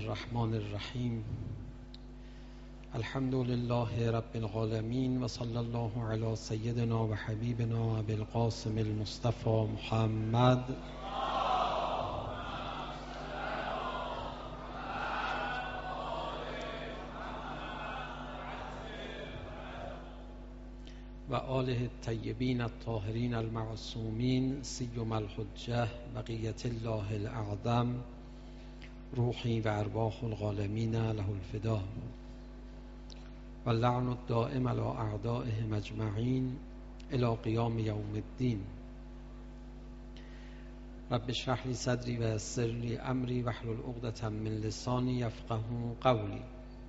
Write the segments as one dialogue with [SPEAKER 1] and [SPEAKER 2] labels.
[SPEAKER 1] الرحمن الرحیم. الحمد لله رب العالمین و صلی الله علی سیدنا و حبیبنا ابی القاسم المصطفى محمد و آله الطیبین الطاهرین المعصومین سیما الحجة بقیة الله الاعظم روحی و ارواح العالمین له الفدا و اللعن الدائم علی اعدائهم اجمعین الی قیام یوم الدین. رب اشرح لی صدری و یسر لی امری واحلل عقدة من لسانی یفقهوا قولی.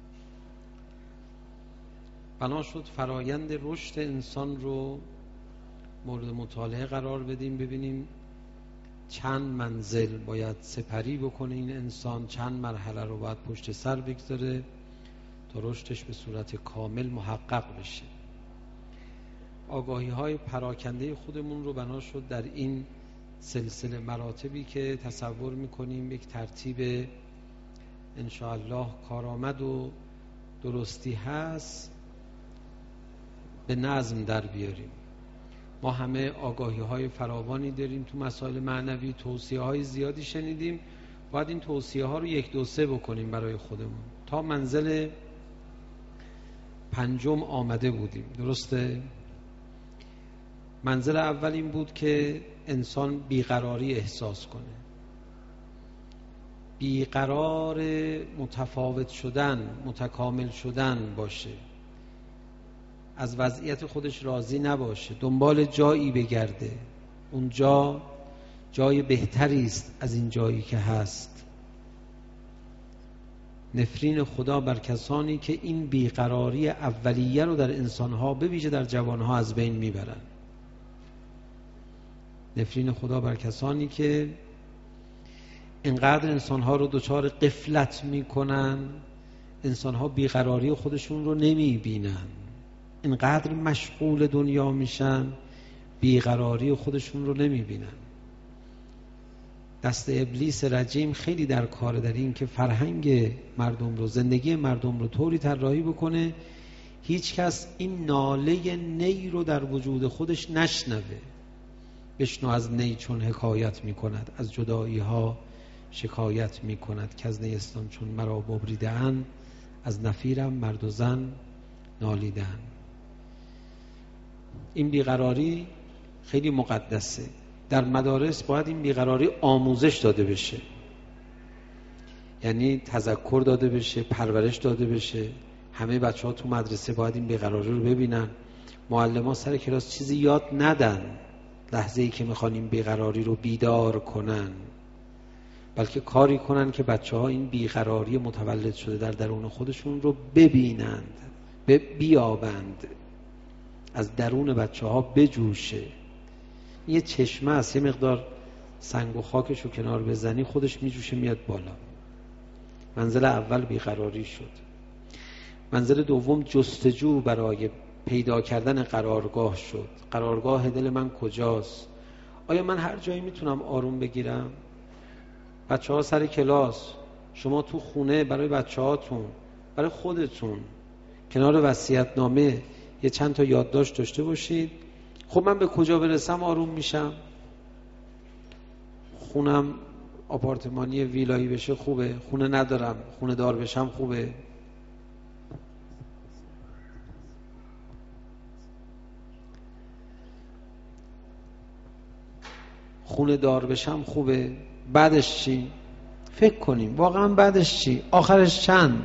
[SPEAKER 1] بنا شد فرایند رشد انسان رو مورد مطالعه قرار بدیم، ببینیم چند منزل باید سپری بکنه این انسان، چند مرحله رو باید پشت سر بگذاره تا رشدش به صورت کامل محقق بشه. آگاهی های پراکنده خودمون رو بنا شد در این سلسله مراتبی که تصور میکنیم یک ترتیب انشاءالله کارآمد و درستی هست به نظم در بیاریم. ما همه آگاهی های فراوانی داریم تو مسائل معنوی، توصیه های زیادی شنیدیم، باید این توصیه ها رو 1 2 3 بکنیم برای خودمون. تا منزل 5 آمده بودیم، درسته؟ منزل اول این بود که انسان بیقراری احساس کنه، بیقرار متفاوت شدن، متکامل شدن باشه، از وضعیت خودش راضی نباشه، دنبال جایی بگرده، اونجا جای بهتری است از این جایی که هست. نفرین خدا بر کسانی که این بیقراری اولیه رو در انسانها به ویژه در جوانها از بین میبرن. نفرین خدا بر کسانی که اینقدر انسانها رو دچار غفلت میکنن، انسانها بیقراری خودشون رو نمیبینن، اینقدر مشغول دنیا میشن بیقراری خودشون رو نمیبینن. دست ابلیس رجیم خیلی در کار در این که فرهنگ مردم رو، زندگی مردم رو طوری طراحی بکنه هیچ کس این ناله نی رو در وجود خودش نشنوه. بشنو از نی چون حکایت میکند، از جدایی ها شکایت میکند، که از نیستان چون مرا ببریده‌اند، از نفیرم مرد و زن نالیده‌اند. این بیقراری خیلی مقدسه. در مدارس باید این بیقراری آموزش داده بشه، یعنی تذکر داده بشه، پرورش داده بشه. همه بچه ها تو مدرسه باید این بیقراری رو ببینن. معلم ها سر کلاس چیزی یاد ندن لحظه‌ای که میخوان این بیقراری رو بیدار کنن، بلکه کاری کنن که بچه ها این بیقراری متولد شده در درون خودشون رو ببینند، بیابند، از درون بچه ها بجوشه. یه چشمه است، یه مقدار سنگ و خاکش رو کنار بزنی خودش میجوشه میاد بالا. منزل اول بیقراری شد. منزل دوم جستجو برای پیدا کردن قرارگاه شد. قرارگاه دل من کجاست؟ آیا من هر جایی میتونم آروم بگیرم؟ بچه ها سر کلاس، شما تو خونه برای بچه هاتون، برای خودتون کنار وصیت‌نامه یه چند تا یادداشت داشته باشید. خب من به کجا برسم آروم میشم؟ خونم آپارتمانی ویلایی بشه خوبه، خونه ندارم، خونه دار بشم خوبه. خونه دار بشم خوبه، بعدش چی؟ فکر کنیم واقعا بعدش چی؟ آخرش چند؟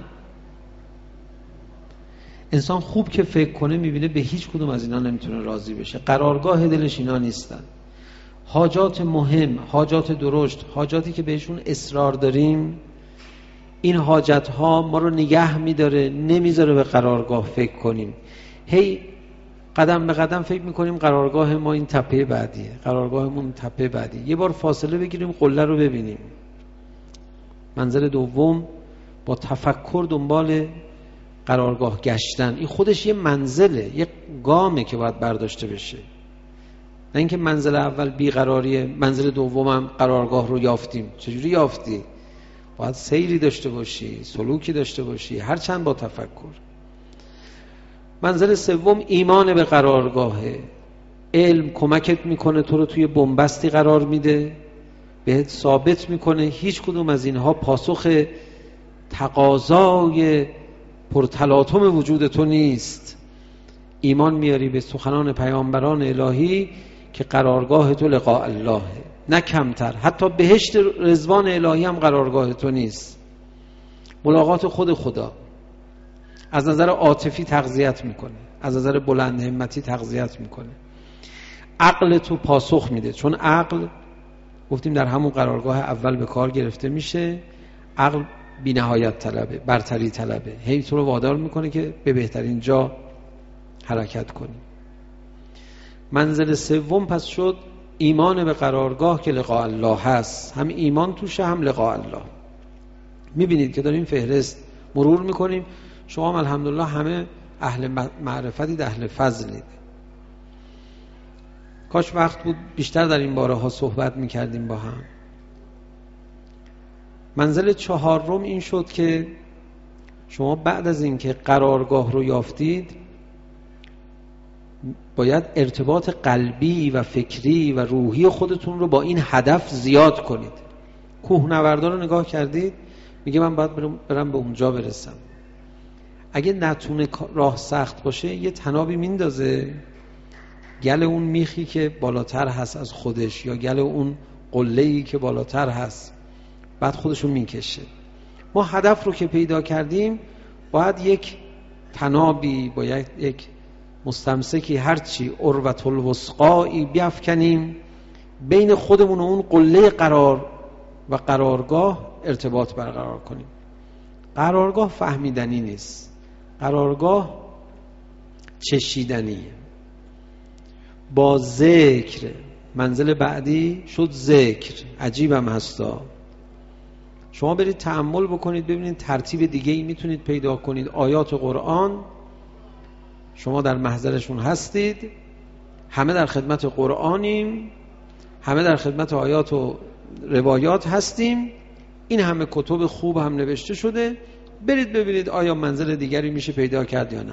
[SPEAKER 1] انسان خوب که فکر کنه میبینه به هیچ کدوم از اینا نمیتونه راضی بشه. قرارگاه دلش اینا نیستن. حاجات مهم، حاجات درشت، حاجاتی که بهشون اصرار داریم، این حاجت ها ما رو نگه میداره، نمیذاره به قرارگاه فکر کنیم. هی قدم به قدم فکر میکنیم قرارگاه ما این تپه بعدیه، قرارگاهمون تپه بعدی. یه بار فاصله بگیریم قله رو ببینیم. منزل دوم با تفکر دنبال قرارگاه گشتن. این خودش یه منزله، یه گامه که باید برداشته بشه. نه اینکه منزل اول بیقراریه، منزل دومم قرارگاه رو یافتیم. چجوری یافتی؟ باید سیری داشته باشی، سلوکی داشته باشی، هرچند با تفکر. منزل سوم ایمان به قرارگاهه. علم کمکت میکنه، تو رو توی بنبستی قرار میده، بهت ثابت میکنه هیچ کدوم از اینها پاسخ تقاضای پرتلاطم وجود تو نیست. ایمان میاری به سخنان پیامبران الهی که قرارگاه تو لقاء الله، نه کمتر. حتی بهشت رضوان الهی هم قرارگاه تو نیست، ملاقات خود خدا. از نظر عاطفی تغذیت میکنه، از نظر بلند همتی تغذیت میکنه. عقل تو پاسخ میده، چون عقل گفتیم در همون قرارگاه اول به کار گرفته میشه. عقل بی نهایت طلبه، برتری طلبه، هی تو رو وادار میکنه که به بهترین جا حرکت کنی. منزل سوم پس شد ایمان به قرارگاه که لقاء الله هست. هم ایمان توشه، هم لقاء الله. میبینید که داریم فهرست مرور میکنیم. شما هم الحمدلله همه اهل معرفتید، اهل فضلید. کاش وقت بود بیشتر در این باره ها صحبت میکردیم با هم. منزل چهارم این شد که شما بعد از این که قرارگاه رو یافتید باید ارتباط قلبی و فکری و روحی خودتون رو با این هدف زیاد کنید. کوهنوردا رو نگاه کردید، میگه من باید برم به اونجا برسم. اگه نتونه راه سخت باشه یه تنابی میندازه گل اون میخی که بالاتر هست از خودش، یا گل اون قله‌ای که بالاتر هست، بعد خودشو میکشه. ما هدف رو که پیدا کردیم باید یک تنابی، باید یک مستمسکی، هرچی عروة الوثقایی بیفکنیم بین خودمون و اون قله قرار و قرارگاه ارتباط برقرار کنیم. قرارگاه فهمیدنی نیست، قرارگاه چشیدنیه. با ذکر منزل بعدی شد ذکر. عجیبم هستا. شما برید تأمل بکنید ببینید ترتیب دیگه ای میتونید پیدا کنید. آیات قرآن شما در محضرشون هستید، همه در خدمت قرآنیم، همه در خدمت آیات و روایات هستیم، این همه کتب خوب هم نوشته شده. برید ببینید آیا منزل دیگری میشه پیدا کرد یا نه.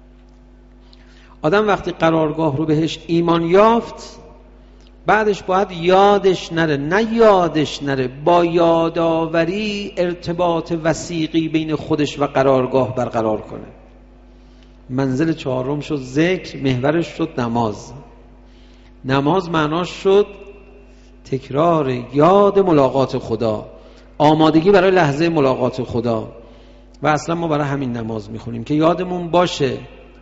[SPEAKER 1] آدم وقتی قرارگاه رو بهش ایمان یافت بعدش باید یادش نره، نه یادش نره، با یادآوری ارتباط وثیقی بین خودش و قرارگاه برقرار کنه. منزل چهارم شد ذکر، محورش شد نماز. نماز معناش شد تکرار یاد ملاقات خدا، آمادگی برای لحظه ملاقات خدا. و اصلا ما برای همین نماز میخونیم که یادمون باشه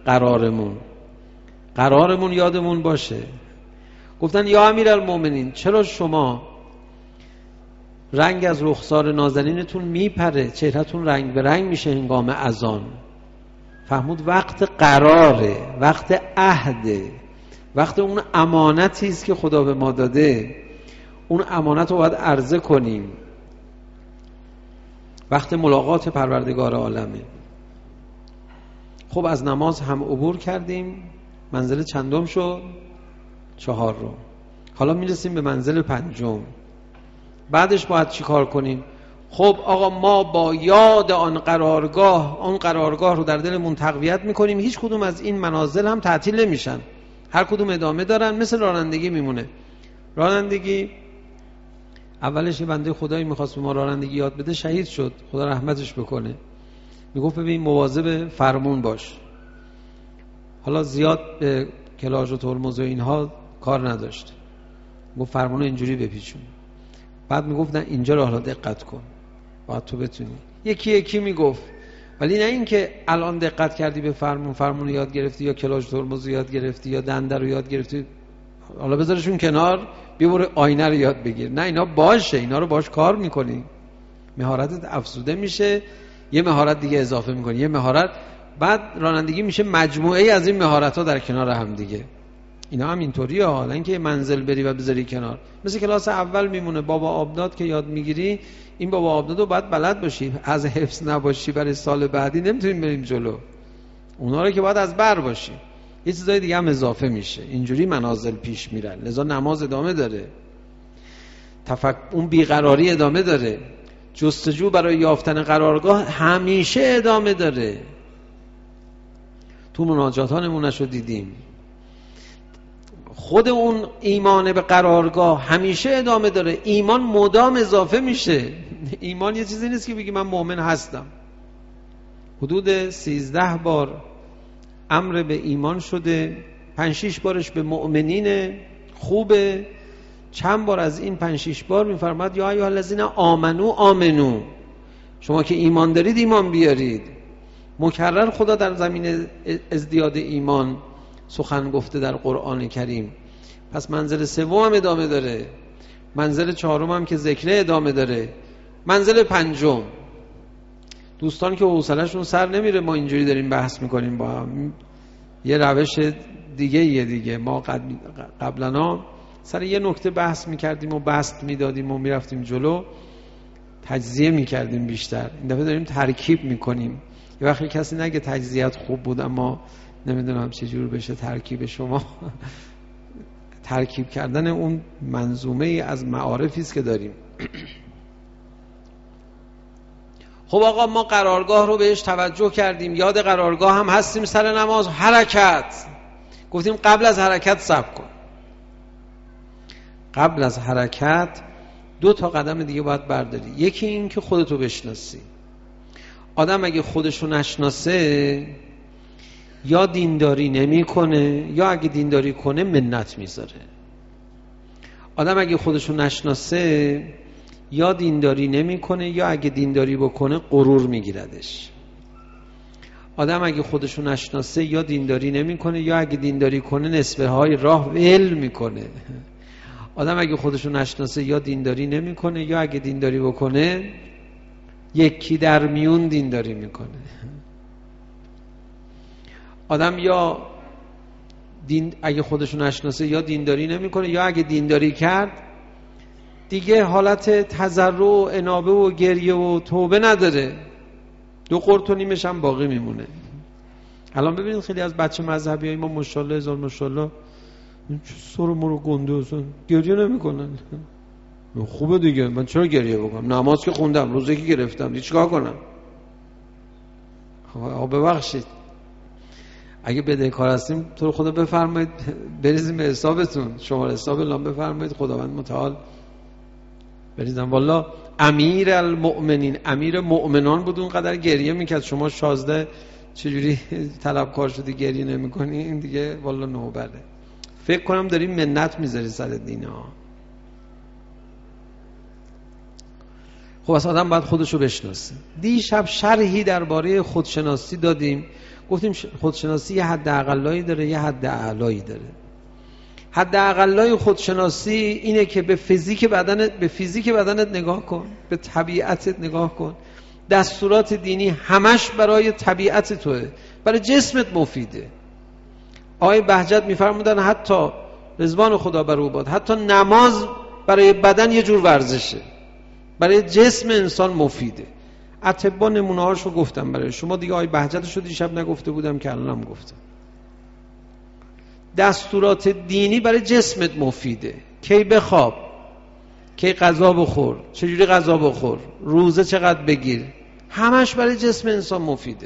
[SPEAKER 1] قرارمون یادمون باشه. گفتن یا امیرالمومنین چرا شما رنگ از رخسار نازنینتون میپره، چهرهتون رنگ به رنگ میشه هنگام اذان؟ فهمود وقت قراره، وقت عهده، وقت اون امانتی است که خدا به ما داده، اون امانت رو باید عرضه کنیم. وقت ملاقات پروردگار عالمه. خب از نماز هم عبور کردیم. منزل چندم شد؟ چهارم. حالا میرسیم به منزل پنجم. بعدش باید چی کار کنیم؟ خب آقا ما با یاد آن قرارگاه رو در دلمون تقویت میکنیم. هیچ کدوم از این منازل هم تعطیل نمیشن، هر کدوم ادامه دارن. مثل رانندگی میمونه. رانندگی اولش یه بنده خدایی میخواست به ما رانندگی یاد بده، شهید شد، خدا رحمتش بکنه. میگفت ببین مواظب فرمون باش. حالا زیاد به کلاژ و ترمز و اینها کار نداشت، گفت فرمون اینجوری بپیچون. بعد میگفت نه اینجا رو حالا دقت کن، باید تو بتونی. یکی میگفت، ولی نه این که الان دقت کردی به فرمون یاد گرفتی یا کلاژ ترمز یاد گرفتی یا دنده رو یاد گرفتی حالا بذارشون کنار، بیا برو آینه رو یاد بگیر. نه، اینا باشه، اینا رو باش کار میکنی، مهارتت افزوده میشه، یه مهارت دیگه اضافه میکنی، یه مهارت. بعد رانندگی میشه مجموعه از این مهارت ها در کنار هم دیگه. اینا هم اینطوریه. حالا اینکه منزل بری و بذاری کنار، مثل کلاس اول میمونه بابا آبداد که یاد میگیری، این بابا آبداد رو باید بلد باشی. از حفظ نباشی برای سال بعدی نمیتونیم بریم جلو. اونا رو که باید از بر باشی. یه چیزای دیگه هم اضافه میشه. اینجوری منازل پیش میرن. لذا نماز ادامه داره، اون بیقراری ادامه داره. جستجو برای یافتن قرارگاه همیشه ادامه داره. تو مناجات ها نمونه‌شو دیدیم. خود اون ایمان به قرارگاه همیشه ادامه داره. ایمان مدام اضافه میشه. ایمان یه چیزی نیست که بگی من مؤمن هستم. حدود 13 بار امر به ایمان شده، 5-6 بارش به مؤمنین خوبه. چند بار از این 5-6 بار میفرماد یا ایها الذین آمنو، شما که ایمان دارید ایمان بیارید. مکرر خدا در زمین ازدیاد ایمان سخن گفته در قرآن کریم. پس منزل سوم هم ادامه داره، منزل چهارم هم که ذکره ادامه داره، منزل پنجم. دوستان که حوصله‌شون سر نمیره ما اینجوری داریم بحث میکنیم با هم، یه روش دیگه ما قبلا سر یه نکته بحث میکردیم و بسط میدادیم و میرفتیم جلو، تجزیه میکردیم بیشتر. این دفعه داریم ترکیب میکنیم. یه وقتی کسی نگه تجزیه‌ات خوب بود اما نمیدونم چجور بشه ترکیب شما. ترکیب کردن اون منظومه ای از معارفی است که داریم. خب آقا ما قرارگاه رو بهش توجه کردیم، یاد قرارگاه هم هستیم. سر نماز حرکت گفتیم قبل از حرکت صبر کن. قبل از حرکت 2 قدم دیگه باید برداری. یکی این که خودتو بشناسی. آدم اگه خودشو نشناسه یا دینداری نمیکنه یا اگه دینداری کنه منت میذاره. آدم اگه خودشو نشناسه یا دینداری نمیکنه یا اگه دینداری بکنه غرور میگیردش. آدم اگه خودشو نشناسه یا دینداری نمیکنه یا اگه دینداری کنه نصفه های راه ول میکنه. آدم اگه خودشو نشناسه یا دینداری نمیکنه یا اگه دینداری بکنه یکی در میون دینداری میکنه. آدم یا اگه خودشو نشناسه یا دینداری نمیکنه یا اگه دینداری کرد دیگه حالت تضرع و انابه و گریه و توبه نداره، 2 قرط و نیمش هم باقی میمونه. الان ببینید خیلی از بچه مذهبی های ما ماشاءالله هزار ماشاءالله سر مرو گنده هستن، گریه نمیکنن. خوبه دیگه، من چرا گریه بکنم؟ نماز که خوندم، روزه که گرفتم، دیگه چیکار کنم؟ خب ببخشید اگه بدهکار هستیم تو رو خدا بفرمایید بریزیم به حسابتون، شماره حساب اعلام بفرمایید، خداوند متعال بریزم. والا امیر المؤمنین، امیر مؤمنان بود، اونقدر گریه میکرد. شما 16 چجوری طلبکار شدی گریه نمیکنی؟ این دیگه والا نوبره. فکر کنم داری منت میذاری سر دین ها. خب از آدم باید خودشو بشناسه. دیشب شرحی درباره خودشناسی دادیم، گفتیم خودشناسی یه حد اقلایی داره یه حد اعلایی داره. حد اقلای خودشناسی اینه که به فیزیک بدنت نگاه کن، به طبیعتت نگاه کن. دستورات دینی همش برای طبیعت توه، برای جسمت مفیده. آقای بهجت میفرمودن حتی رضوان خدا بر او باد، حتی نماز برای بدن یه جور ورزشه، برای جسم انسان مفیده. اطباء نمونه هاشو گفتم برای شما دیگه. آقای بهجتشو دیشب نگفته بودم که الانم گفتم. دستورات دینی برای جسمت مفیده. کی بخواب، کی غذا بخور، چجوری غذا بخور، روزه چقدر بگیر، همش برای جسم انسان مفیده.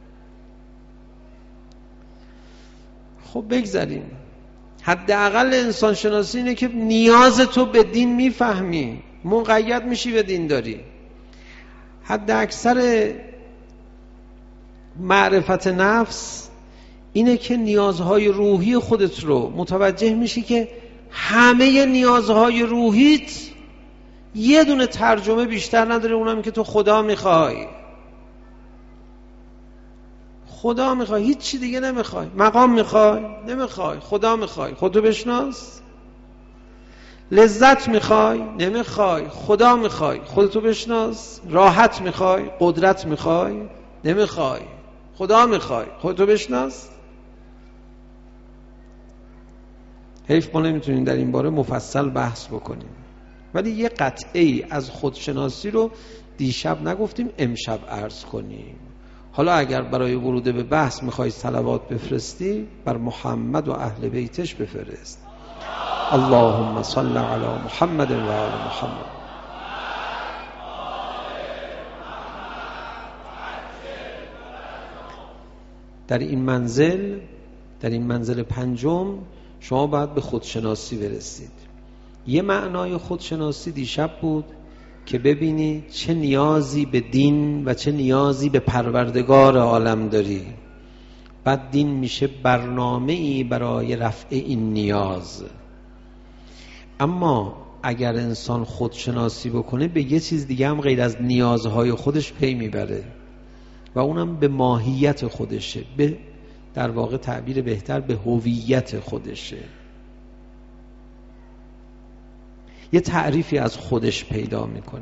[SPEAKER 1] خب بگذاریم. حداقل انسان شناسی اینه که نیاز تو به دین میفهمی، مقید میشی به دین داری. حد اکثر معرفت نفس اینه که نیازهای روحی خودت رو متوجه میشی که همه نیازهای روحیت یه دونه ترجمه بیشتر نداره، اونم که تو خدا میخوای. خدا میخوای، هیچ چی دیگه نمیخوای. مقام میخوای؟ نمیخوای. خدا میخوای؟ خودتو بشناس. لذت میخوای؟ نمیخوای. خدا میخوای؟ خودتو بشناس. راحت میخوای؟ قدرت میخوای؟ نمیخوای. خدا میخوای؟ خودتو بشناس. حیف ما نمیتونیم در این باره مفصل بحث بکنیم، ولی یه قطعی از خودشناسی رو دیشب نگفتیم، امشب عرض کنیم. حالا اگر برای ورود به بحث میخوای صلوات بفرستی بر محمد و اهل بیتش بفرست. اللهم صل علی محمد و آل محمد. در این منزل پنجم شما باید به خودشناسی برسید. یه معنای خودشناسی دیشب بود که ببینی چه نیازی به دین و چه نیازی به پروردگار عالم داری. بعد دین میشه برنامه‌ای برای رفع این نیاز. اما اگر انسان خودشناسی بکنه به یه چیز دیگه هم غیر از نیازهای خودش پی میبره و اونم به ماهیت خودشه، به در واقع تعبیر بهتر به هویت خودشه. یه تعریفی از خودش پیدا میکنه.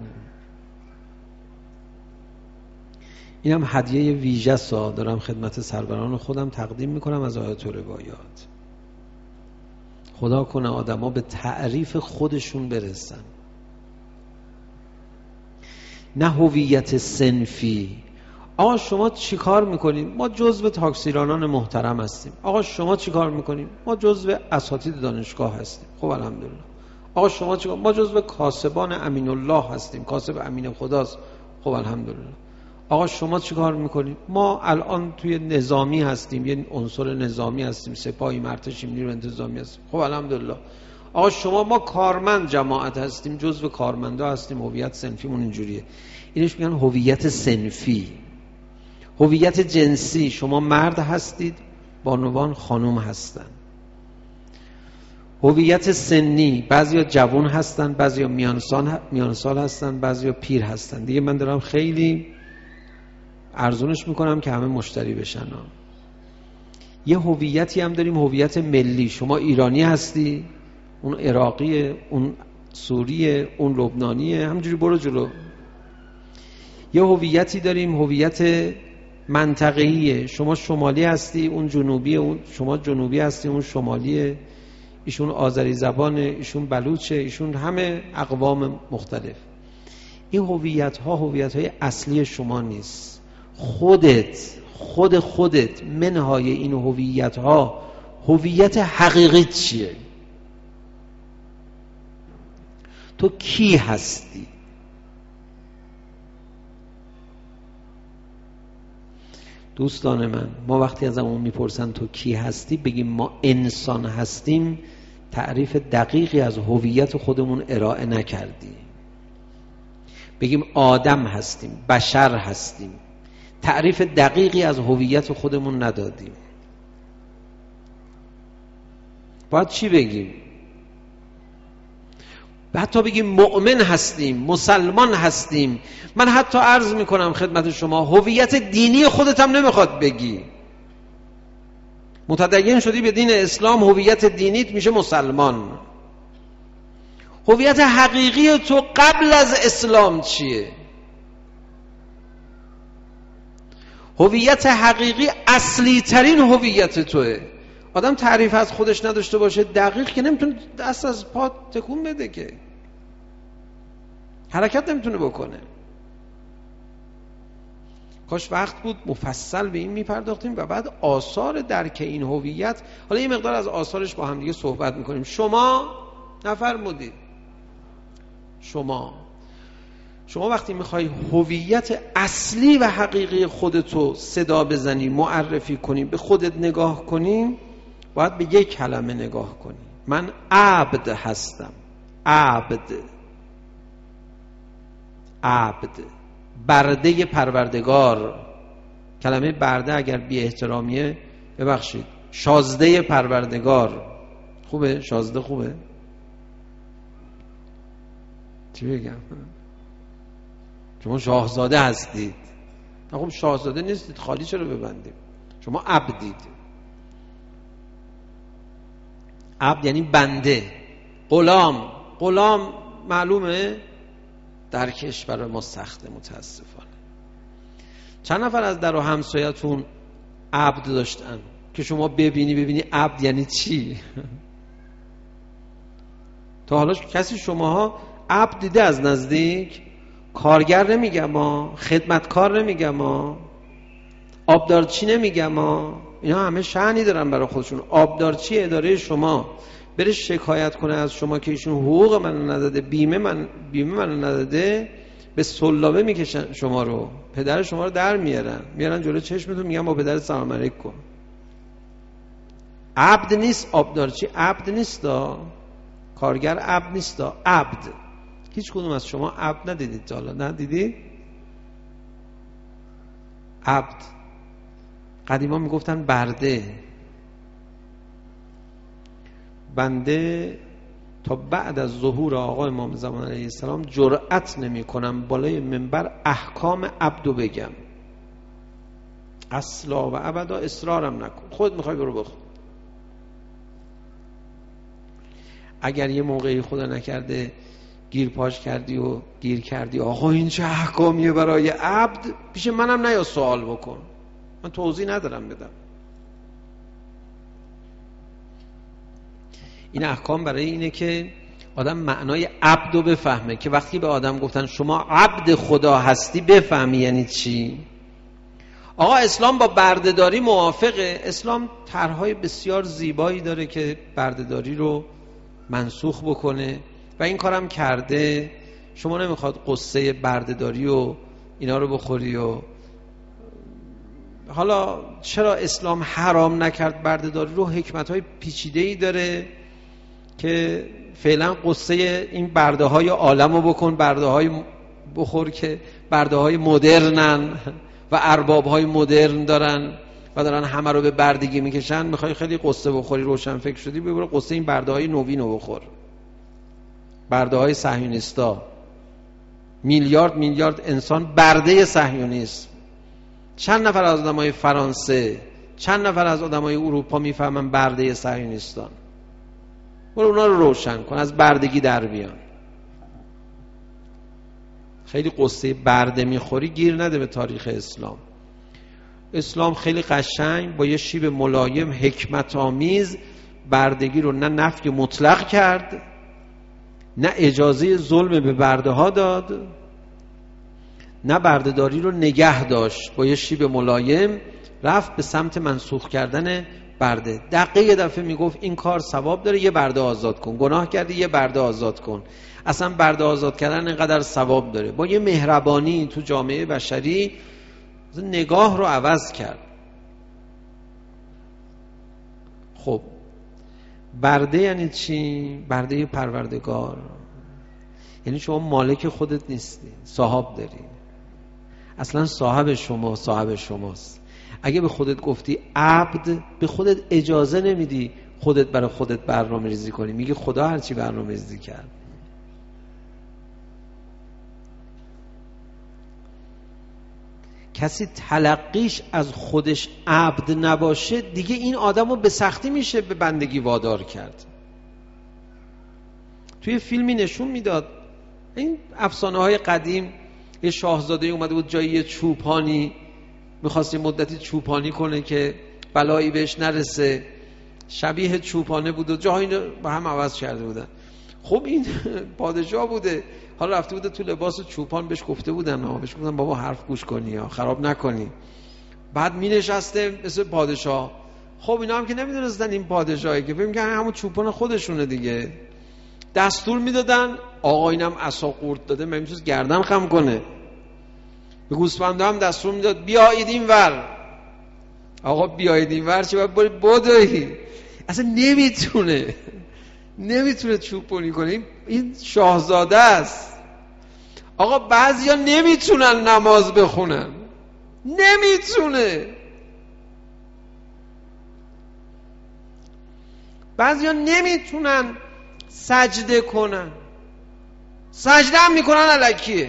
[SPEAKER 1] اینم هدیه ویژه سا دارم خدمت سروران خودم تقدیم میکنم از آیات و روایات. خدا کنه آدما به تعریف خودشون برسن، نه هویت صنفی. آقا شما چی کار میکنید؟ ما جزو تاکسیرانان محترم هستیم. آقا شما چی کار میکنید؟ ما جزو اساتید دانشگاه هستیم. خب الحمدلله. آقا شما چی کار؟ ما جزو کاسبان امین الله هستیم. کاسب امین خداست. خب الحمدلله. آقا شما چی کار میکنید؟ ما الان توی نظامی هستیم، یه عنصر نظامی هستیم، سپاهی، ارتشیم، نیرو انتظامی هستیم. خب الحمدلله. آقا شما ما کارمند جماعت هستیم، جزو کارمندا هستیم، هویت صنفیمون اینجوریه. اینش میگن هویت صنفی. هویت جنسی، شما مرد هستید، بانوان خانم هستن. هویت سنی، بعضیا جوان هستن، بعضیا میانسال هستن، بعضیا پیر هستن. دیگه من دارم خیلی ارزونش میکنم که همه مشتری بشن. یه هویتی هم داریم، هویت ملی. شما ایرانی هستی، اون عراقیه، اون سوریه، اون لبنانیه، همجوری برو جلو. یه هویتی داریم، هویت منطقه‌ایه. شما شمالی هستی، اون جنوبیه، اون شما جنوبی هستی، اون شمالیه. ایشون آذری زبانه، ایشون بلوچه، ایشون همه اقوام مختلف. این هویت‌ها هویت‌های اصلی شما نیست. خودت منهای این هویت‌ها هویت حقیقی چیه؟ تو کی هستی؟ دوستان من، ما وقتی از همون میپرسن تو کی هستی، بگیم ما انسان هستیم، تعریف دقیقی از هویت خودمون ارائه نکردیم. بگیم آدم هستیم، بشر هستیم، تعریف دقیقی از هویت خودمون ندادیم. باید چی بگیم؟ حتی بگیم مؤمن هستیم، مسلمان هستیم. من حتی عرض میکنم خدمت شما، هویت دینی خودت هم نمیخواد بگی. متدین شدی به دین اسلام، هویت دینیت میشه مسلمان. هویت حقیقی تو قبل از اسلام چیه؟ هویت حقیقی اصلی ترین هویت توه. آدم تعریف از خودش نداشته باشه دقیق که نمیتونه دست از پا تکون بده، که حرکت نمیتونه بکنه. کاش وقت بود مفصل به این میپرداختیم و بعد آثار درک این هویت. حالا یه مقدار از آثارش با هم دیگه صحبت میکنیم. شما نفرمودید، شما وقتی میخوای هویت اصلی و حقیقی خودتو صدا بزنی، معرفی کنی، به خودت نگاه کنی، باید به یک کلمه نگاه کنی. من عبد هستم. عبد، برده پروردگار. کلمه برده اگر بی احترامیه ببخشید، شازده پروردگار. خوبه؟ شازده خوبه؟ چی بگم؟ شما شاهزاده هستید. خب شاهزاده نیستید، خالی چرا ببندیم؟ شما عبدید. عبد یعنی بنده. غلام معلومه در کشور ما سخته متاسفانه. چند نفر از در و همسایتون عبد داشتن که شما ببینی عبد یعنی چی؟ تا حالا کسی شماها عبد دیده از نزدیک؟ کارگر نمیگم ما، خدمتکار نمیگم ما، آبدارچی نمیگم ما. اینا همه شأنی دارن برای خودشون. آبدارچی اداره شما بره شکایت کنه از شما که ایشون حقوق منو نداده، بیمه منو نداده، به سلابه میکشن شما رو، پدر شما رو در میارن جلو چشمتون، میگن با پدر سلام علیک کن. عبد نیست آبدارچی، عبد نیست کارگر، عبد نیست عبد. هیچ کدوم از شما عبد ندیدید تا حالا؟ ندیدید؟ عبد قدیما میگفتن بنده تا بعد از ظهور آقا امام زمان علیه السلام جرأت نمی کنم بالای منبر احکام عبدو بگم، اصلا و ابدا، اصرارم نکن، خود میخوای برو بخون. اگر یه موقعی خدا نکرده گیرپاش کردی و گیر کردی آقا این چه احکامیه برای عبد، پیش منم نیا سوال بکن، من توضیح ندارم بدم. این احکام برای اینه که آدم معنای عبدو بفهمه، که وقتی به آدم گفتن شما عبد خدا هستی بفهمی یعنی چی. آقا اسلام با بردهداری موافقه. اسلام طرحهای بسیار زیبایی داره که بردهداری رو منسوخ بکنه و این کارم کرده. شما نمیخواد قصه بردهداری و اینا رو بخوری. و حالا چرا اسلام حرام نکرد بردهداری رو؟ حکمت‌های پیچیده‌ای داره که فعلا قصه این برده‌های عالم رو بکن، برده‌های بخور که برده‌های مدرنن و ارباب‌های مدرن دارن و دارن همه رو به بردگی میکشن. میخوای خیلی قصه بخوری، روشن فکر شدی، ببر قصه این برده‌های نوین رو بخور، برده‌های صهیونیستا. میلیارد انسان برده صهیونیسم. چند نفر از آدمای فرانسه، چند نفر از آدمای اروپا میفهمن برده صهیونیستان؟ برو اونا رو روشن کن، از بردگی در بیان. خیلی قصه برده میخوری گیر نده به تاریخ اسلام. اسلام خیلی قشنگ با یه شیب ملایم حکمت آمیز بردگی رو نه نفی مطلق کرد، نه اجازه ظلم به برده ها داد، نه بردهداری رو نگه داشت. با یه شیب ملایم رفت به سمت منسوخ کردن برده. یه دفعه میگفت این کار ثواب داره، یه برده آزاد کن، گناه کردی یه برده آزاد کن. اصلا برده آزاد کردن اینقدر ثواب داره. با یه مهربانی تو جامعه بشری نگاه رو عوض کرد. خب برده یعنی چی؟ برده پروردگار یعنی شما مالک خودت نیستی، صاحب داری. اصلا صاحب شماست. اگه به خودت گفتی عبد، به خودت اجازه نمیدی خودت برای خودت برنامه ریزی کنی، میگی خدا هرچی برنامه ریزی کرد. کسی تلقیش از خودش عبد نباشه دیگه این آدم رو به سختی میشه به بندگی وادار کرد. توی فیلمی نشون میداد، این افسانه های قدیم، یه شاهزاده اومده بود جایی یه چوپانی میخواست یه مدتی چوپانی کنه که بلایی بهش نرسه، شبیه چوپانه بود و جایی با هم عوض کرده بودن. خب این پادشاه بوده، حالا رفته بوده تو لباس چوپان، بهش گفته بودن بابا حرف گوش کنی یا خراب نکنی. بعد می نشسته مثل پادشاه. خب اینا هم که نمیدونستن این پادشاهی، که فکر می‌کردن همون چوپان خودشونه دیگه. دستور میدادن، آقا اینم عصا قورت داده نمیتونه گردن خم کنه. به گوسفندا هم دستور میداد بیایید اینور. آقا بیایید اینور چه باید بدوی؟ اصلا نمیتونه چوپانی کنه. این شاهزاده است. آقا بعضیا نمیتونن نماز بخونن، بعضیا نمیتونن سجده کنن، سجده هم میکنن الکیه.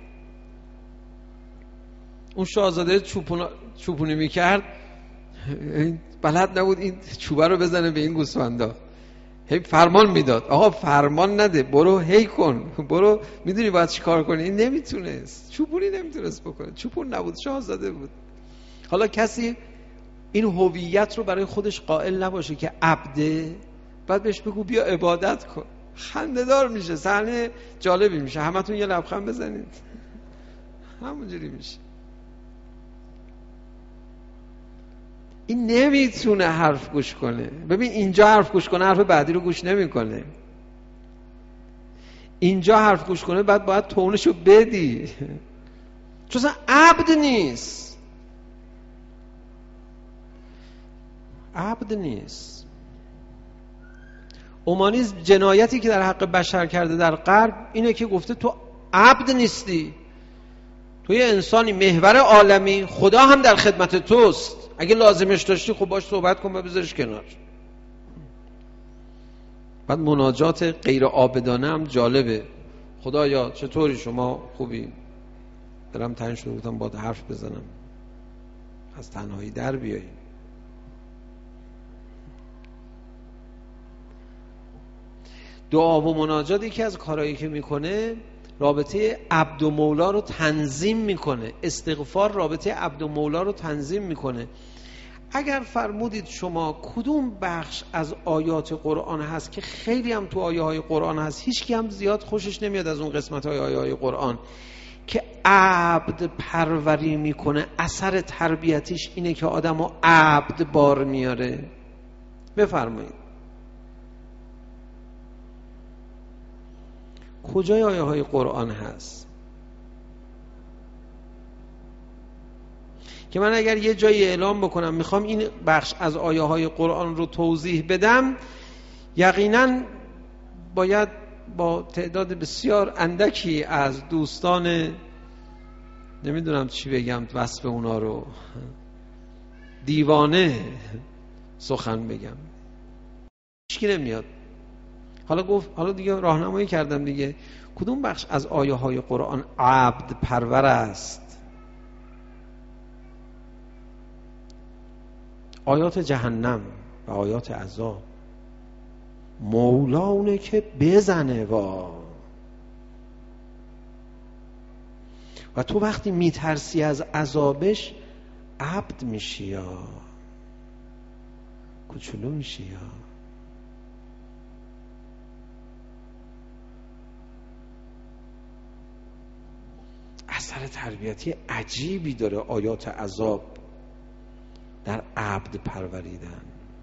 [SPEAKER 1] اون شاهزاده چوپونی میکرد، بلد نبود این چوبه رو بزنه به این گوسفندا. هی فرمان میداد، آقا فرمان نده، برو هی کن، برو، میدونی باید چی کار کنی. این نمیتونست، چوپونی نمیتونست بکنه، چوپون نبود، شاهزاده بود. حالا کسی این هویت رو برای خودش قائل نباشه که عبده، بعد بهش بگو بیا عبادت کن، خنده‌دار میشه، صحنه جالبی میشه، همتون یه لبخند بزنید، همونجوری میشه. این نمیتونه حرف گوش کنه. ببین اینجا حرف گوش کنه، حرف بعدی رو گوش نمیکنه. اینجا حرف گوش کنه بعد باید تونشو بدی، چون اصلا عبد نیست، عبد نیست. اومانیسم جنایتی که در حق بشر کرده در غرب اینه که گفته تو عبد نیستی، تو یه انسانی محور عالمی، خدا هم در خدمت توست، اگه لازمش داشتی خب باش صحبت کن و بذارش کنار. بعد مناجات غیر عابدانه هم جالبه. خدایا چطوری، شما خوبی؟ دلم تنگ شده بودم باهات حرف بزنم، از تنهایی در بیایی. دعا و مناجات یکی از کارهایی که میکنه رابطه عبد و مولا رو تنظیم میکنه. استغفار رابطه عبد و مولا رو تنظیم میکنه. اگر فرمودید شما کدوم بخش از آیات قرآن هست که خیلی هم تو آیه های قرآن هست، هیچ کی هم زیاد خوشش نمیاد از اون قسمت های آیه های قرآن که عبد پروری میکنه، اثر تربیتیش اینه که آدمو عبد بار میاره، بفرمایید کجای آیه های قرآن هست که من اگر یه جایی اعلام بکنم میخوام این بخش از آیه های قرآن رو توضیح بدم، یقینا باید با تعداد بسیار اندکی از دوستان، نمیدونم چی بگم وصف اونا رو، دیوانه سخن بگم، هیچکی نمیاد. حالا دیگه راهنمایی کردم دیگه، کدوم بخش از آیه های قرآن عبد پرور است؟ آیات جهنم و آیات عذاب. مولاونه که بزنه و تو وقتی میترسی از عذابش عبد میشی یا کوچولو میشی یا اثر تربیتی عجیبی داره آیات عذاب در عبد پروریدن.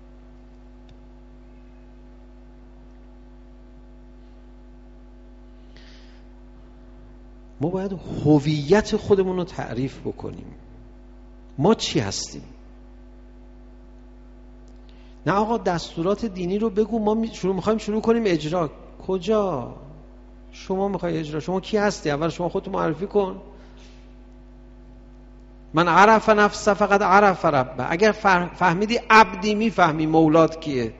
[SPEAKER 1] ما باید هویت خودمون رو تعریف بکنیم. ما چی هستیم؟ نه آقا دستورات دینی رو بگو، ما میخوایم شروع کنیم اجرا. کجا؟ شما میخوای اجرا؟ شما کی هستی؟ اول شما خودتو معرفی کن. من عرف نفسه فقط عرف ربه. اگر فهمیدی عبدی میفهمی مولات کیه.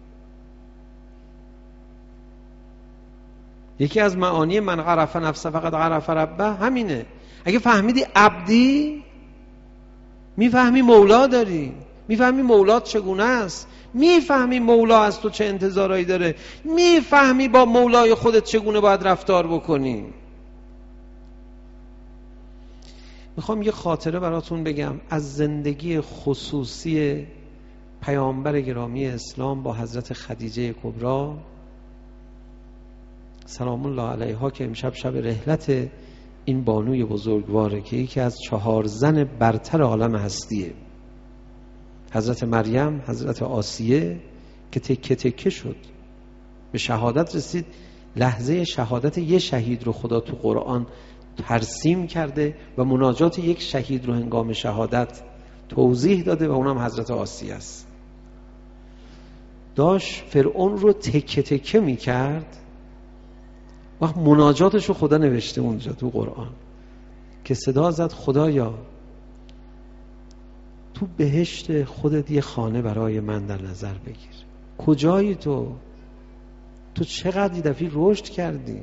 [SPEAKER 1] یکی از معانی من عرف نفسه فقط عرف ربه همینه. اگه فهمیدی عبدی میفهمی مولا داری، میفهمی مولات چگونه است، میفهمی مولا از تو چه انتظارایی داره، میفهمی با مولای خودت چگونه باید رفتار بکنی. میخوام یه خاطره براتون بگم از زندگی خصوصی پیامبر گرامی اسلام با حضرت خدیجه کبری سلام الله علیها که امشب شب رحلت این بانوی بزرگواره که یکی از 4 زن برتر عالم هستیه. حضرت مریم، حضرت آسیه که تکه تکه شد به شهادت رسید. لحظه شهادت یه شهید رو خدا تو قرآن ترسیم کرده و مناجات یک شهید رو هنگام شهادت توضیح داده و اونم حضرت آسیه است. داشت فرعون رو تکه تکه میکرد، وقت مناجاتش رو خدا نوشته اونجا تو قرآن که صدا زد خدایا تو بهشت خودت یه خانه برای من در نظر بگیر. کجایی تو چقدر دفعی رشد کردی.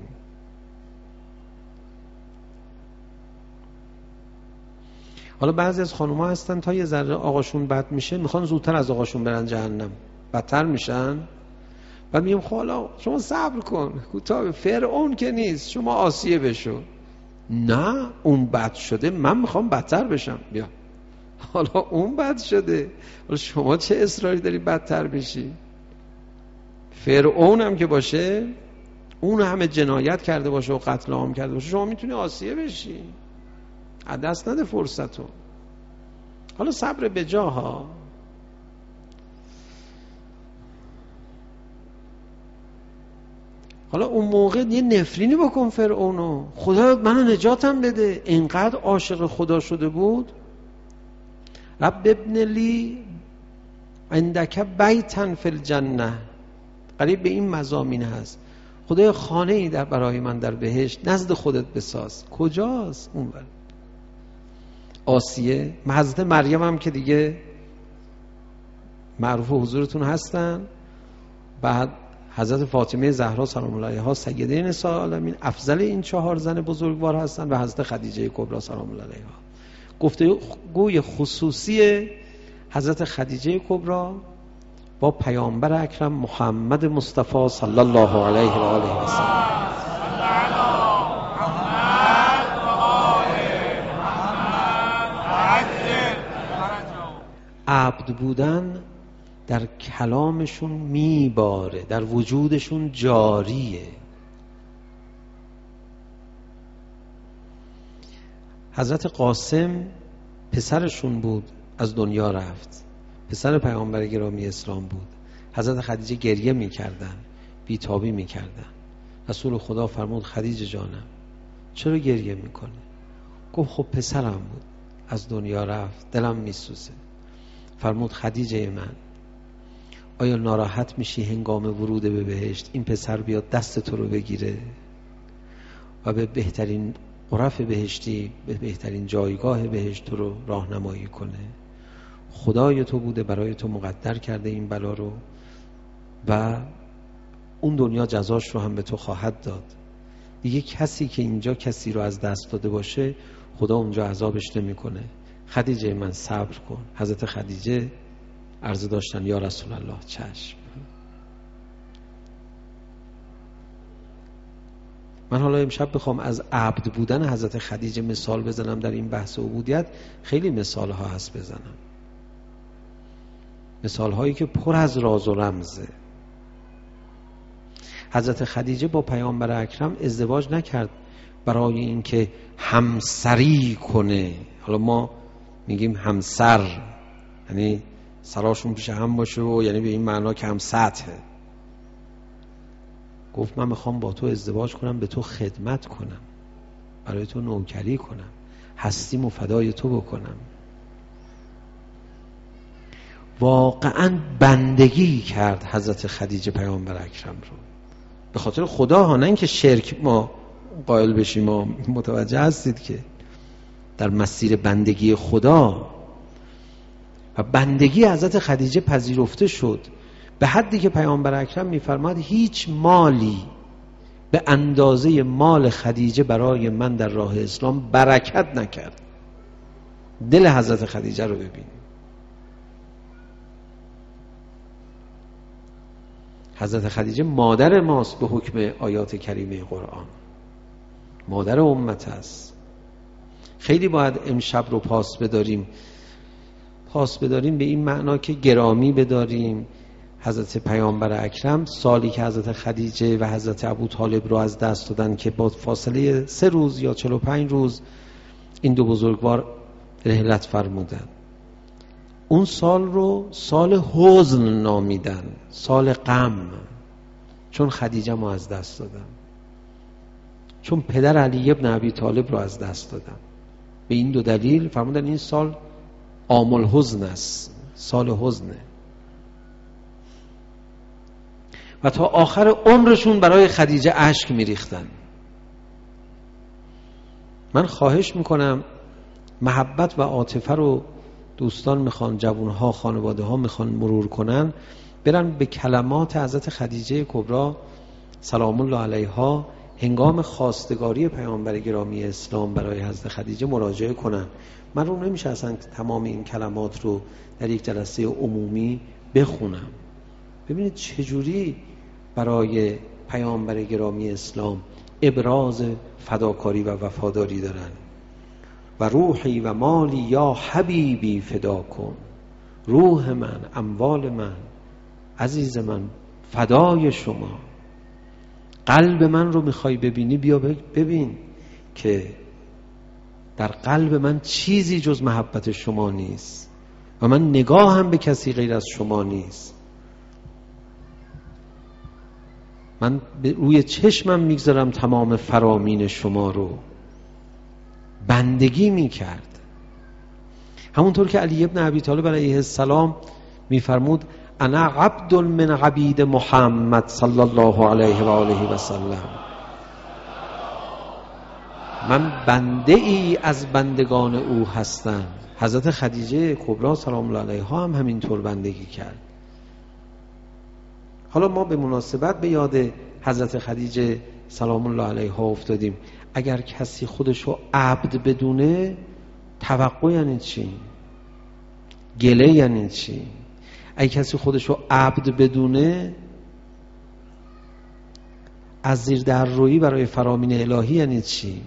[SPEAKER 1] حالا بعضی از خانوما هستن تا یه ذره آقاشون بد میشه میخوان زودتر از آقاشون برن جهنم، بدتر میشن. بعد میگم حالا شما صبر کن، کوتاه، فرعون که نیست، شما آسیه بشو. نه اون بد شده، من میخوام بدتر بشم. بیا حالا اون بد شده، حالا شما چه اصراری داری بدتر بشی؟ فرعون هم که باشه، اون همه جنایت کرده باشه و قتل عام کرده باشه، شما میتونی آسیه بشی. از دست نده فرصتو. حالا صبر به جاها. حالا اون موقع یه نفرینی بکن فرعونو، خدا منو نجاتم بده. اینقدر عاشق خدا شده بود. رب ابن لی عندک بیتن فی الجنه، قریب به این مضامین هست. خدای خانه ای در برای من در بهشت نزد خودت بساز. کجاست اونور؟ آسیه، حضرت مریم هم که دیگه معروف حضورتون هستن، بعد حضرت فاطمه زهرا سلام الله علیها سیده نساء العالمین، افضل این 4 زن بزرگوار هستن، و حضرت خدیجه کبری سلام الله علیها. گفتگوی خصوصی حضرت خدیجه کبری با پیامبر اکرم محمد مصطفی صلی الله علیه و آله و سلم. عبد بودن در کلامشون میباره، در وجودشون جاریه. حضرت قاسم پسرشون بود، از دنیا رفت، پسر پیامبر گرامی اسلام بود. حضرت خدیجه گریه میکردن، بیتابی میکردن. رسول خدا فرمود خدیجه جانم چرا گریه میکنه؟ گفت خب پسرم بود، از دنیا رفت، دلم میسوزه. فرمود خدیجه من، آیا ناراحت میشی هنگام ورود به بهشت این پسر بیاد دست تو رو بگیره و به بهترین غرف بهشتی، به بهترین جایگاه بهشت تو رو راهنمایی کنه؟ خدای تو بوده برای تو مقدر کرده این بلا رو، و اون دنیا جزاش رو هم به تو خواهد داد. دیگه کسی که اینجا کسی رو از دست داده باشه خدا اونجا عذابش نمیکنه. خدیجه من صبر کن. حضرت خدیجه عرض داشتن یا رسول الله چشم. من حالا امشب بخوام از عبد بودن حضرت خدیجه مثال بزنم در این بحث عبودیت، خیلی مثال ها هست بزنم، مثال هایی که پر از راز و رمزه. حضرت خدیجه با پیامبر اکرم ازدواج نکرد برای اینکه همسری کنه. حالا ما میگیم همسر، یعنی سراشون پیش هم باشه، و یعنی به این معنا که هم سطحه. گفت من میخوام با تو ازدواج کنم، به تو خدمت کنم، برای تو نوکری کنم، هستیم و فدای تو بکنم. واقعا بندگی کرد حضرت خدیجه پیامبر اکرم رو به خاطر خدا ها، نه اینکه شرک ما قائل بشیم. ما متوجه هستید که در مسیر بندگی خدا و بندگی حضرت خدیجه پذیرفته شد، به حدی که پیامبر اکرم میفرماد هیچ مالی به اندازه مال خدیجه برای من در راه اسلام برکت نکرد. دل حضرت خدیجه رو ببین. حضرت خدیجه مادر ماست به حکم آیات کریمه قرآن، مادر امت است. خیلی باید امشب رو پاس بداریم به این معنا که گرامی بداریم حضرت پیامبر اکرم. سالی که حضرت خدیجه و حضرت ابوطالب رو از دست دادن که با فاصله 3 روز یا 45 روز این دو بزرگوار رحلت فرمودن، اون سال رو سال حزن نامیدن، سال غم، چون خدیجه ما از دست دادن، چون پدر علی ابن ابی طالب رو از دست دادن. به این 2 دلیل فرمودن این سال عام الحزن است، سال حزنه. و تا آخر عمرشون برای خدیجه اشک میریختن. من خواهش میکنم محبت و عاطفه رو دوستان میخوان، جوانها، خانواده ها میخوان مرور کنن، برن به کلمات حضرت خدیجه کبری سلام الله علیها هنگام خواستگاری پیامبر گرامی اسلام برای حضرت خدیجه مراجعه کنن. من رو نمیشه اصلا تمام این کلمات رو در یک جلسه عمومی بخونم. ببینید چجوری برای پیامبر گرامی اسلام ابراز فداکاری و وفاداری دارن. و روحی و مالی یا حبیبی فدا کن، روح من، اموال من، عزیز من فدای شما. قلب من رو میخوای ببینی، بیا ببین که در قلب من چیزی جز محبت شما نیست و من نگاهم به کسی غیر از شما نیست. من به روی چشمم میگذارم تمام فرامین شما رو. بندگی میکرد. همونطور که علی ابن ابی طالب علیه السلام میفرمود انا عبد من عبید محمد صلی الله علیه و آله و سلم، من بنده ای از بندگان او هستم. حضرت خدیجه کبری سلام الله علیها هم همینطور بندگی کرد. حالا ما به مناسبت به یاد حضرت خدیجه سلام الله علیها افتادیم. اگر کسی خودشو عبد بدونه، توقع یعنی چی؟ گله یعنی چی؟ اگه کسی خودشو عبد بدونه، از زیر در رویی برای فرامین الهی یعنی چی؟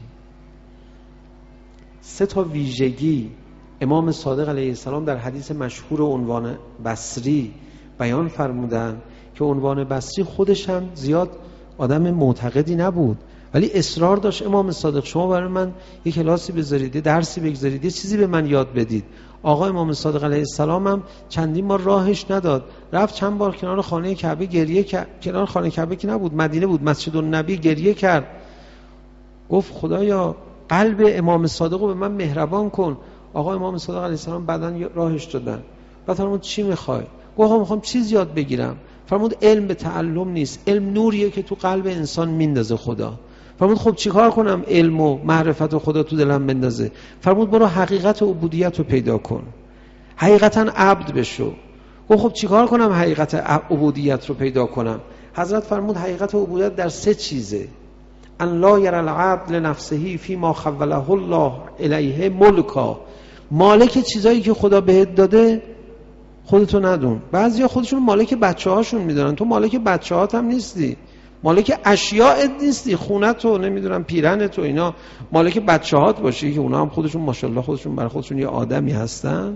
[SPEAKER 1] 3 ویژگی امام صادق علیه السلام در حدیث مشهور عنوان بصری بیان فرمودن که عنوان بصری خودش هم زیاد آدم معتقدی نبود، ولی اصرار داشت امام صادق شما برای من یک کلاسی بذارید، درسی بگذارید، یه چیزی به من یاد بدید. آقا امام صادق علیه السلام هم چندین بار راهش نداد، رفت چند بار کنار خانه کعبه گریه کرد. کنار خانه کعبه که نبود، مدینه بود، مسجد النبی، گریه کرد. گفت خدایا قلب امام صادق رو به من مهربان کن. آقا امام صادق علیه السلام بعداً راهش دادن. بعد فرمود چی میخوای؟ گفت میخوام چیز یاد بگیرم. فرمود علم به تعلم نیست، علم نوریه که تو قلب انسان میندازه خدا. فرمود خب چیکار کنم علم و معرفت خدا تو دلم بندازه؟ فرمود برو حقیقت و عبودیت رو پیدا کن، حقیقتا عبد بشو. گفت خب چیکار کنم حقیقت عبودیت رو پیدا کنم؟ حضرت فرمود حقیقت عبودیت در 3 چیزه: ان لا یرى العبد لنفسه فيما خوله الله الیه ملکا، مالک چیزایی که خدا بهت داده خودتو ندون. بعضیا خودشون مالک بچه‌هاشون میدونن، تو مالک بچه‌هات هم نیستی، مالک اشیاءت نیستی، خونتو نمیدونم پیرنتو اینا مالک بچه‌هات باشی که اونا هم خودشون ماشاءالله خودشون برای خودشون یه آدمی هستن.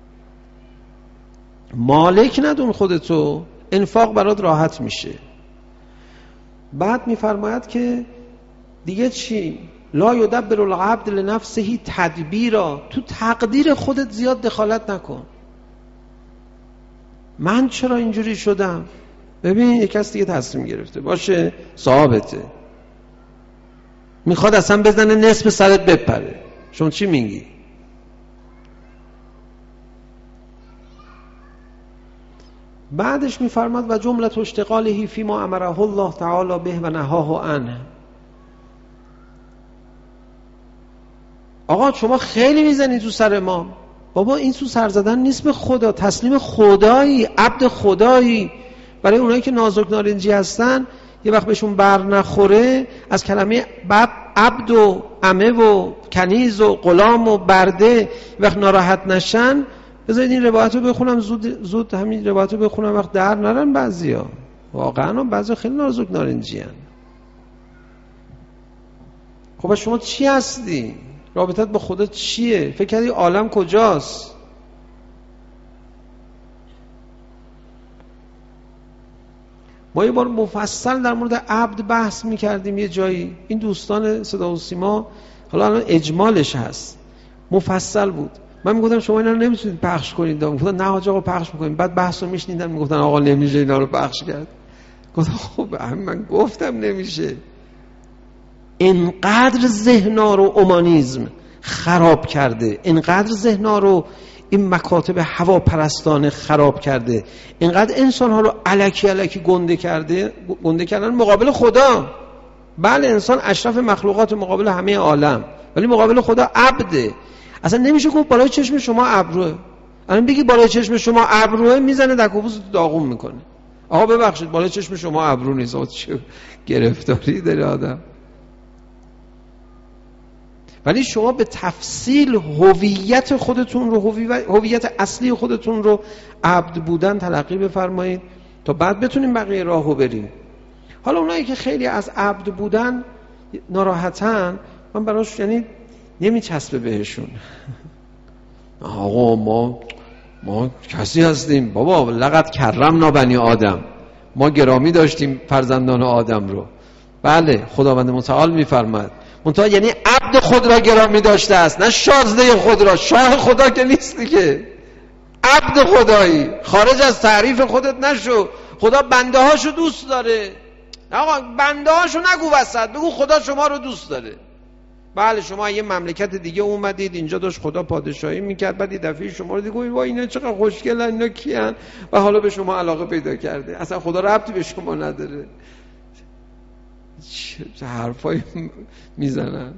[SPEAKER 1] مالک ندون خودتو، انفاق برات راحت میشه. بعد میفرماید که دیگه چی؟ لا یدبر العبد لنفسه تدبیرا، تو تقدیر خودت زیاد دخالت نکن. من چرا اینجوری شدم؟ ببین یک کس دیگه تصمیم گرفته باشه، صاحبته، میخواد اصلا بزنه نصف سرت بپره، شما چی میگی؟ بعدش میفرماد و جمله اشتغاله فیما امره الله تعالی به و نهاه عنه. آقا شما خیلی میزنی تو سر ما. بابا این تو سر زدن نیست به خدا، تسلیم خدایی، عبد خدایی. برای اونایی که نازک نارنجی هستن یه وقت بهشون بر نخوره از کلمه عبد و عمه و کنیز و غلام و برده یه وقت ناراحت نشن، بذارید این روایت رو بخونم، زود همین روایت رو بخونم وقت در نرن. بعضیا واقعا بعضیا خیلی نازک نارنجی هن. خب شما چی هستی؟ رابطت با خدا چیه؟ فکر کردی عالم کجاست؟ ما یه بار مفصل در مورد عبد بحث میکردیم یه جایی، این دوستان صدا و سیما، حالا الان اجمالش هست، مفصل بود. من میگفتم شما اینا رو نمیتونید پخش کنید، میگفتن نه حاج آقا پخش میکنیم. بعد بحث رو میشنیدن میگفتن آقا نمیشه اینا رو پخش کرد. گفتم خب من گفتم نمیشه. اینقدر ذهنا رو اومانیسم خراب کرده، اینقدر ذهنا رو این مکاتب هواپرستانه خراب کرده، اینقدر انسان ها رو الکی گنده کردن مقابل خدا. بله انسان اشرف مخلوقات مقابل همه عالم، ولی مقابل خدا عبده. اصلا نمیشه گفت بالای چشم شما ابروه. الان بگی بالای چشم شما ابروه، میزنه دکوبوس داغون میکنه. آقا ببخشید بالای چشم شما ابرو نیست. چه گرفتاری داره آدم. ولی شما به تفصیل هویت خودتون رو، هویت اصلی خودتون رو عبد بودن تلقی بفرمایید تا بعد بتونیم بقیه راهو بریم. حالا اونایی که خیلی از عبد بودن ناراحتن، من براش یعنی نمیچسبه بهشون. آقا ما کسی هستیم بابا، لقد کرمنا بنی آدم، ما گرامی داشتیم فرزندان آدم رو. بله خداوند متعال میفرماد منتها یعنی عبد خود را گرامی داشته است، نه شازده خود را. شاه خدا که نیستی که، عبد خدایی. خارج از تعریف خودت نشو. خدا بنده هاشو دوست داره. آقا بنده هاشو نگو وسط، بگو خدا شما رو دوست داره. بله شما یه مملکت دیگه اومدید اینجا داشت خدا پادشاهی میکرد، بعد یه دفعه شما رو دیگه وای اینا چقدر خوشگلن، اینا کیان و حالا به شما علاقه پیدا کرده. اصلا خدا ربطی به شما نداره. چه حرفایی میزنن.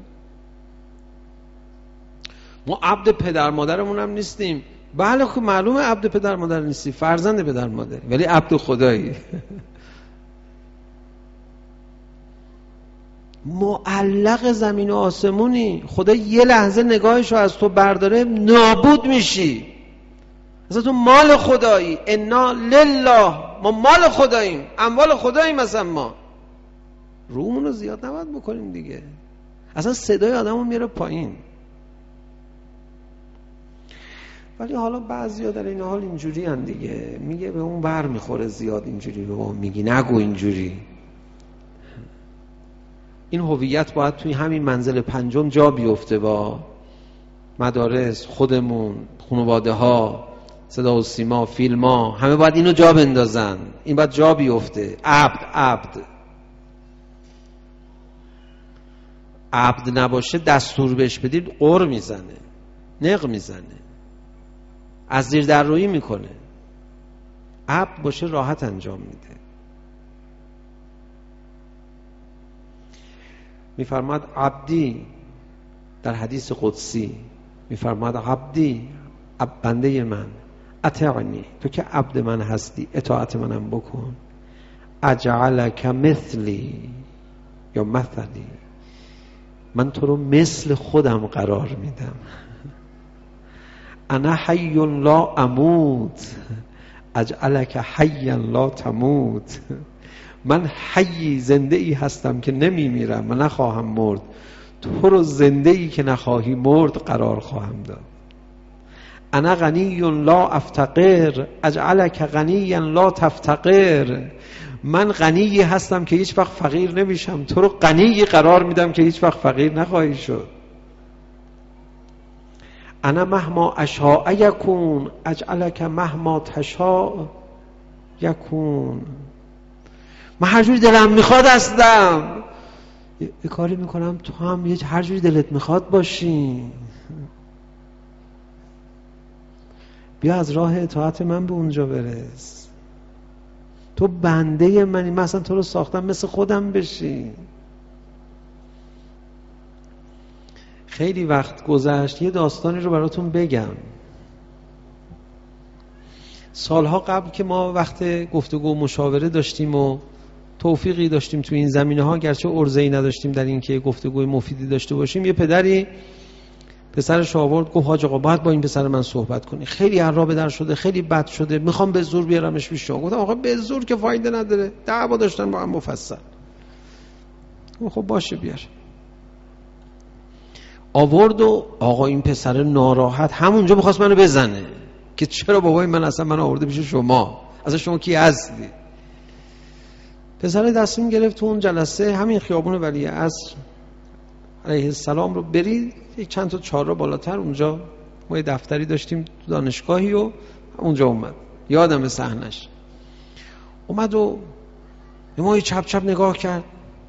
[SPEAKER 1] ما عبد پدر مادرمون هم نیستیم. بله خب معلومه عبد پدر مادر نیستی، فرزند پدر مادر، ولی عبد خدایی. معلق زمین و آسمونی. خدا یه لحظه نگاهشو از تو برداره نابود میشی. اصلا تو مال خدایی. انا لله، ما مال خداییم، اموال خداییم. مثلا ما رومون رو زیاد نباید بکنیم دیگه. اصلا صدای آدمو میره پایین. ولی حالا بعضیا در این حال اینجوری هن دیگه، میگه به اون بر میخوره زیاد اینجوری به ما میگی نگو اینجوری. این هویت باید توی همین منزل پنجم جا بیفته، با مدارس، خودمون، خانواده ها، صدا و سیما، فیلم ها، همه باید اینو جا بندازن. این باید جا بیفته. عبد نباشه دستور بهش بدید قر میزنه، نق میزنه، از زیر در رویی میکنه. عبد باشه راحت انجام میده. میفرماد عبدی در حدیث قدسی، میفرماد عبدی، بنده من، اطیعنی، تو که عبد من هستی اطاعت منم بکن. اجعلک مثلی یا مثلی، من تو رو مثل خودم قرار میدم. انا حی لا اموت اجعلک حیا لا تموت، من حی زنده ای هستم که نمی میرم و نخواهم مرد، تو رو زنده ای که نخواهی مرد قرار خواهم داد. انا غنی لا افتقر اجعلک غنیا لا تفتقر، من غنی هستم که هیچ وقت فقیر نمیشم، تو رو غنی قرار میدم که هیچ وقت فقیر نخواهی شد. انا مهما اشاء یکون اجعلک مهما تشاء یکون، من هر جوری دلم میخواد هستم، یه کاری میکنم تو هم هر جوری دلت میخواد باشی. بیا از راه اطاعت من به اونجا برس. تو بنده منی، من اصلا تو رو ساختم مثل خودم بشی. خیلی وقت گذشت، یه داستانی رو براتون بگم. سالها قبل که ما وقت گفتگو مشاوره داشتیم و توفیقی داشتیم تو این زمینه ها، گرچه عرضه‌ای نداشتیم در این که گفتگوی مفیدی داشته باشیم، یه پدری پسرش آورد گفت حاج آقا باید با این پسر من صحبت کنی، خیلی عرابه در شده، خیلی بد شده، میخوام به زور بیارمش پیش شما. گفتم آقا به زور که فایده نداره، دعوا داشتن با هم مفصل. خب باشه بیار. آورد و آقا این پسر ناراحت همونجا می‌خواست منو بزنه که چرا بابای من اصلا من آورده پیش شما، اصلا شما کی هستی؟ پسر دستیم گرفت تو اون جلسه، همین خیابون ولیعصر علیه السلام رو برید یک چند تا چهارراه بالاتر، اونجا ما یه دفتری داشتیم تو دانشگاهی و اونجا اومد، یادم صحنش. اومد و ما یه چپ چپ نگاه کرد،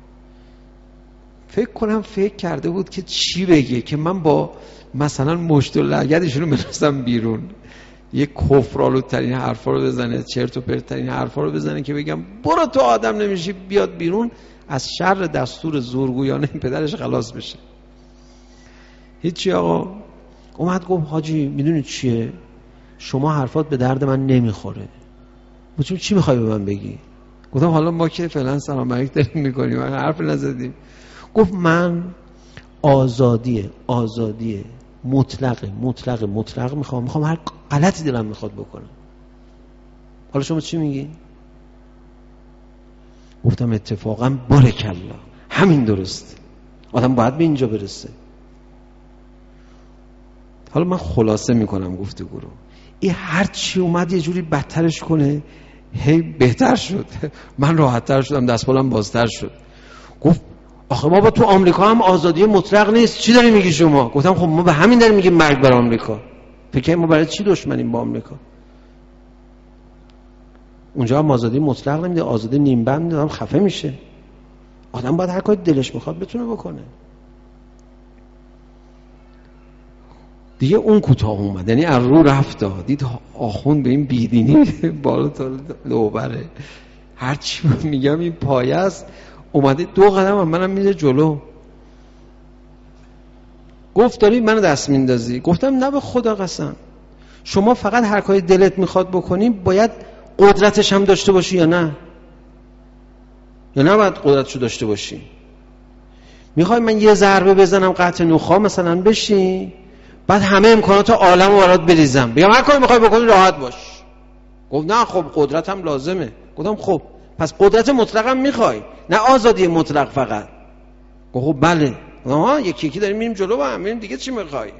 [SPEAKER 1] فکر کرده بود که چی بگه که من با مثلا مشت و لگدشون رو بنوزم بیرون، یه کفرآلودترین حرفا رو بزنه، چرت و پرتترین حرفا رو بزنه که بگم برو تو آدم نمیشی بیاد بیرون، از شر دستور زورگویانه پدرش خلاص بشه. هیچی آقا. اومد گفت حاجی میدونی چیه، شما حرفات به درد من نمیخوره. گفتم چی میخوای به من بگی؟ گفتم حالا ما که فعلا سلام علیک داریم میکنیم، من حرف نزدیم. گفت من آزادی مطلق میخوام هر غلطی دلم میخواد بکنم. حالا شما چی میگی؟ گفتم اتفاقا بارکالله همین درست، آدم باید به اینجا برسه. حالا من خلاصه میکنم گفتگو رو. این هر چی اومد یه جوری بدترش کنه، هی بهتر شد، من راحت‌تر شدم، دستمالم بازتر شد. گفت آخه ما با تو آمریکا هم آزادی مطلق نیست، چی داری میگی شما؟ گفتم خب ما به همین داریم میگیم مرگ بر آمریکا. فکر ما برای چی دشمنیم با آمریکا؟ اونجا هم آزادی مطلق نمیده، آزادی نیم بند، هم خفه میشه. آدم باید هر کاری دلش میخواد بتونه بکنه. دیگه اون کوتاه اومد، یعنی از رو رفت، دید آخوند به این بیدینی بالا تا لوبره، هرچی میگم این پایه است، اومده 2 قدم هم منم میره جلو. گفت داری منو دست میندازی؟ گفتم نه به خدا قسم، شما فقط هر کاری دلت میخواد بکنی باید قدرتش هم داشته باشی یا نه؟ یا نه باید قدرتشو داشته باشی؟ میخوای من یه ضربه بزنم قطع نخا مثلا بشی، بعد همه امکانات عالم رو برات بریزم بگم هر کاری میخوای بکنی راحت باش؟ گفت نه خب قدرت هم لازمه. گفتم خب پس قدرت مطلق هم میخوای، نه آزادی مطلق فقط؟ گفت خب بله. یکی یکی داریم میریم جلو و هم میریم دیگه، چی میخوای؟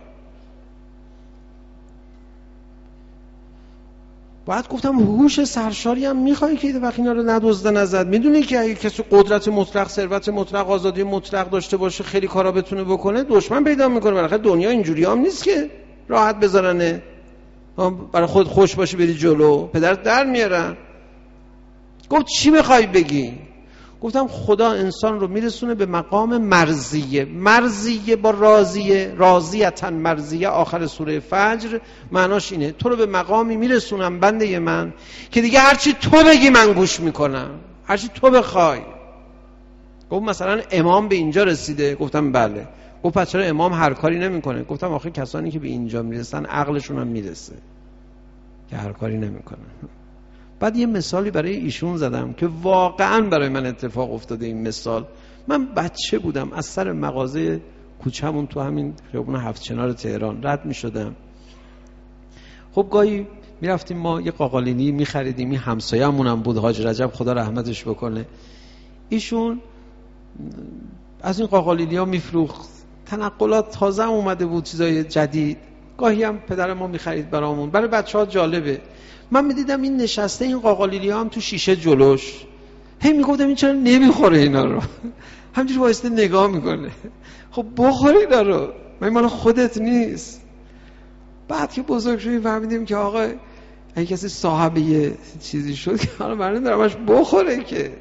[SPEAKER 1] بعد گفتم هوش سرشاری هم میخوای که وقت اینا رو ندزده نزد؟ میدونی که اگه کسی قدرت مطلق، ثروت مطلق، آزادی مطلق داشته باشه خیلی کارا بتونه بکنه، دشمن پیدا میکنه. بالاخره دنیا اینجوری هم نیست که راحت بذارنه برای خود خوش باشه بری جلو، پدرت در میارن. گفت چی میخوای بگی؟ گفتم خدا انسان رو میرسونه به مقام مرضیه. مرضیه با راضیه، راضیتن مرضیه، آخر سوره فجر معناش اینه تو رو به مقامی میرسونم بنده من که دیگه هرچی تو بگی من گوش میکنم، هرچی تو بخوای. گفت مثلا امام به اینجا رسیده؟ گفتم بله. گفت پس چرا امام هر کاری نمیکنه؟ گفتم آخه کسانی که به اینجا میرسن عقلشون هم میرسه که هر کاری نمیکنن. بعد یه مثالی برای ایشون زدم که واقعا برای من اتفاق افتاده. این مثال، من بچه بودم از سر مغازه کوچه‌مون تو همین خیابون هفت چنار تهران رد می شدم. خب گاهی می رفتیم ما یه قاقالینی می خریدیم. این همسایه‌مون هم بود، حاج رجب خدا رحمتش بکنه. ایشون از این قاقالینی ها می فروخت، تنقلات تازه اومده بود، چیزای جدید. گاهی هم پدر ما می خرید برامون، برای بچه‌ها جالبه. من میدیدم این نشسته این قاقالیلی هم تو شیشه جلوش، هی میگفتم این چرا نمیخوره اینا رو؟ همجوری وایسته نگاه میکنه. خب بخور اینا رو، من مال خودت نیست. بعد که بزرگ شدیم فهمیدیم که آقا اگه کسی صاحب یه چیزی شد که حالا برای درمش بخوره که.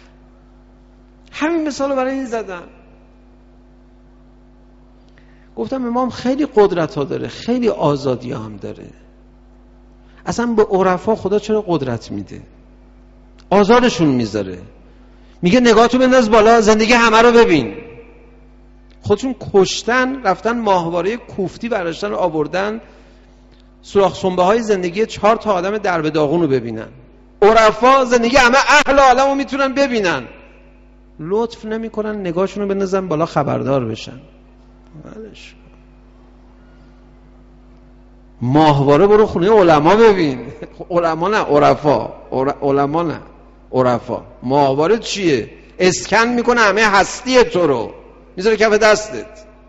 [SPEAKER 1] همین مثال رو برای این زدم. گفتم امام خیلی قدرت ها داره، خیلی آزادی هم داره. اصلا به عرفا خدا چرا قدرت میده؟ آزادشون میذاره، میگه نگاهتو بنداز بالا، زندگی همه رو ببین. خودشون کشتن، رفتن ماهواره کوفتی برداشتن آوردن سوراخ سنبه های زندگی 4 تا آدم در به داغون رو ببینن. عرفا زندگی همه اهل عالم رو میتونن ببینن، لطف نمیکنن نگاهشون رو بندازن بالا خبردار بشن. ماهواره برو خونه علما ببین. علما نه عرفا، علما نه عرفا. ماهواره چیه؟ اسکن میکنه همه هستی تو رو، میذاره کف دستت.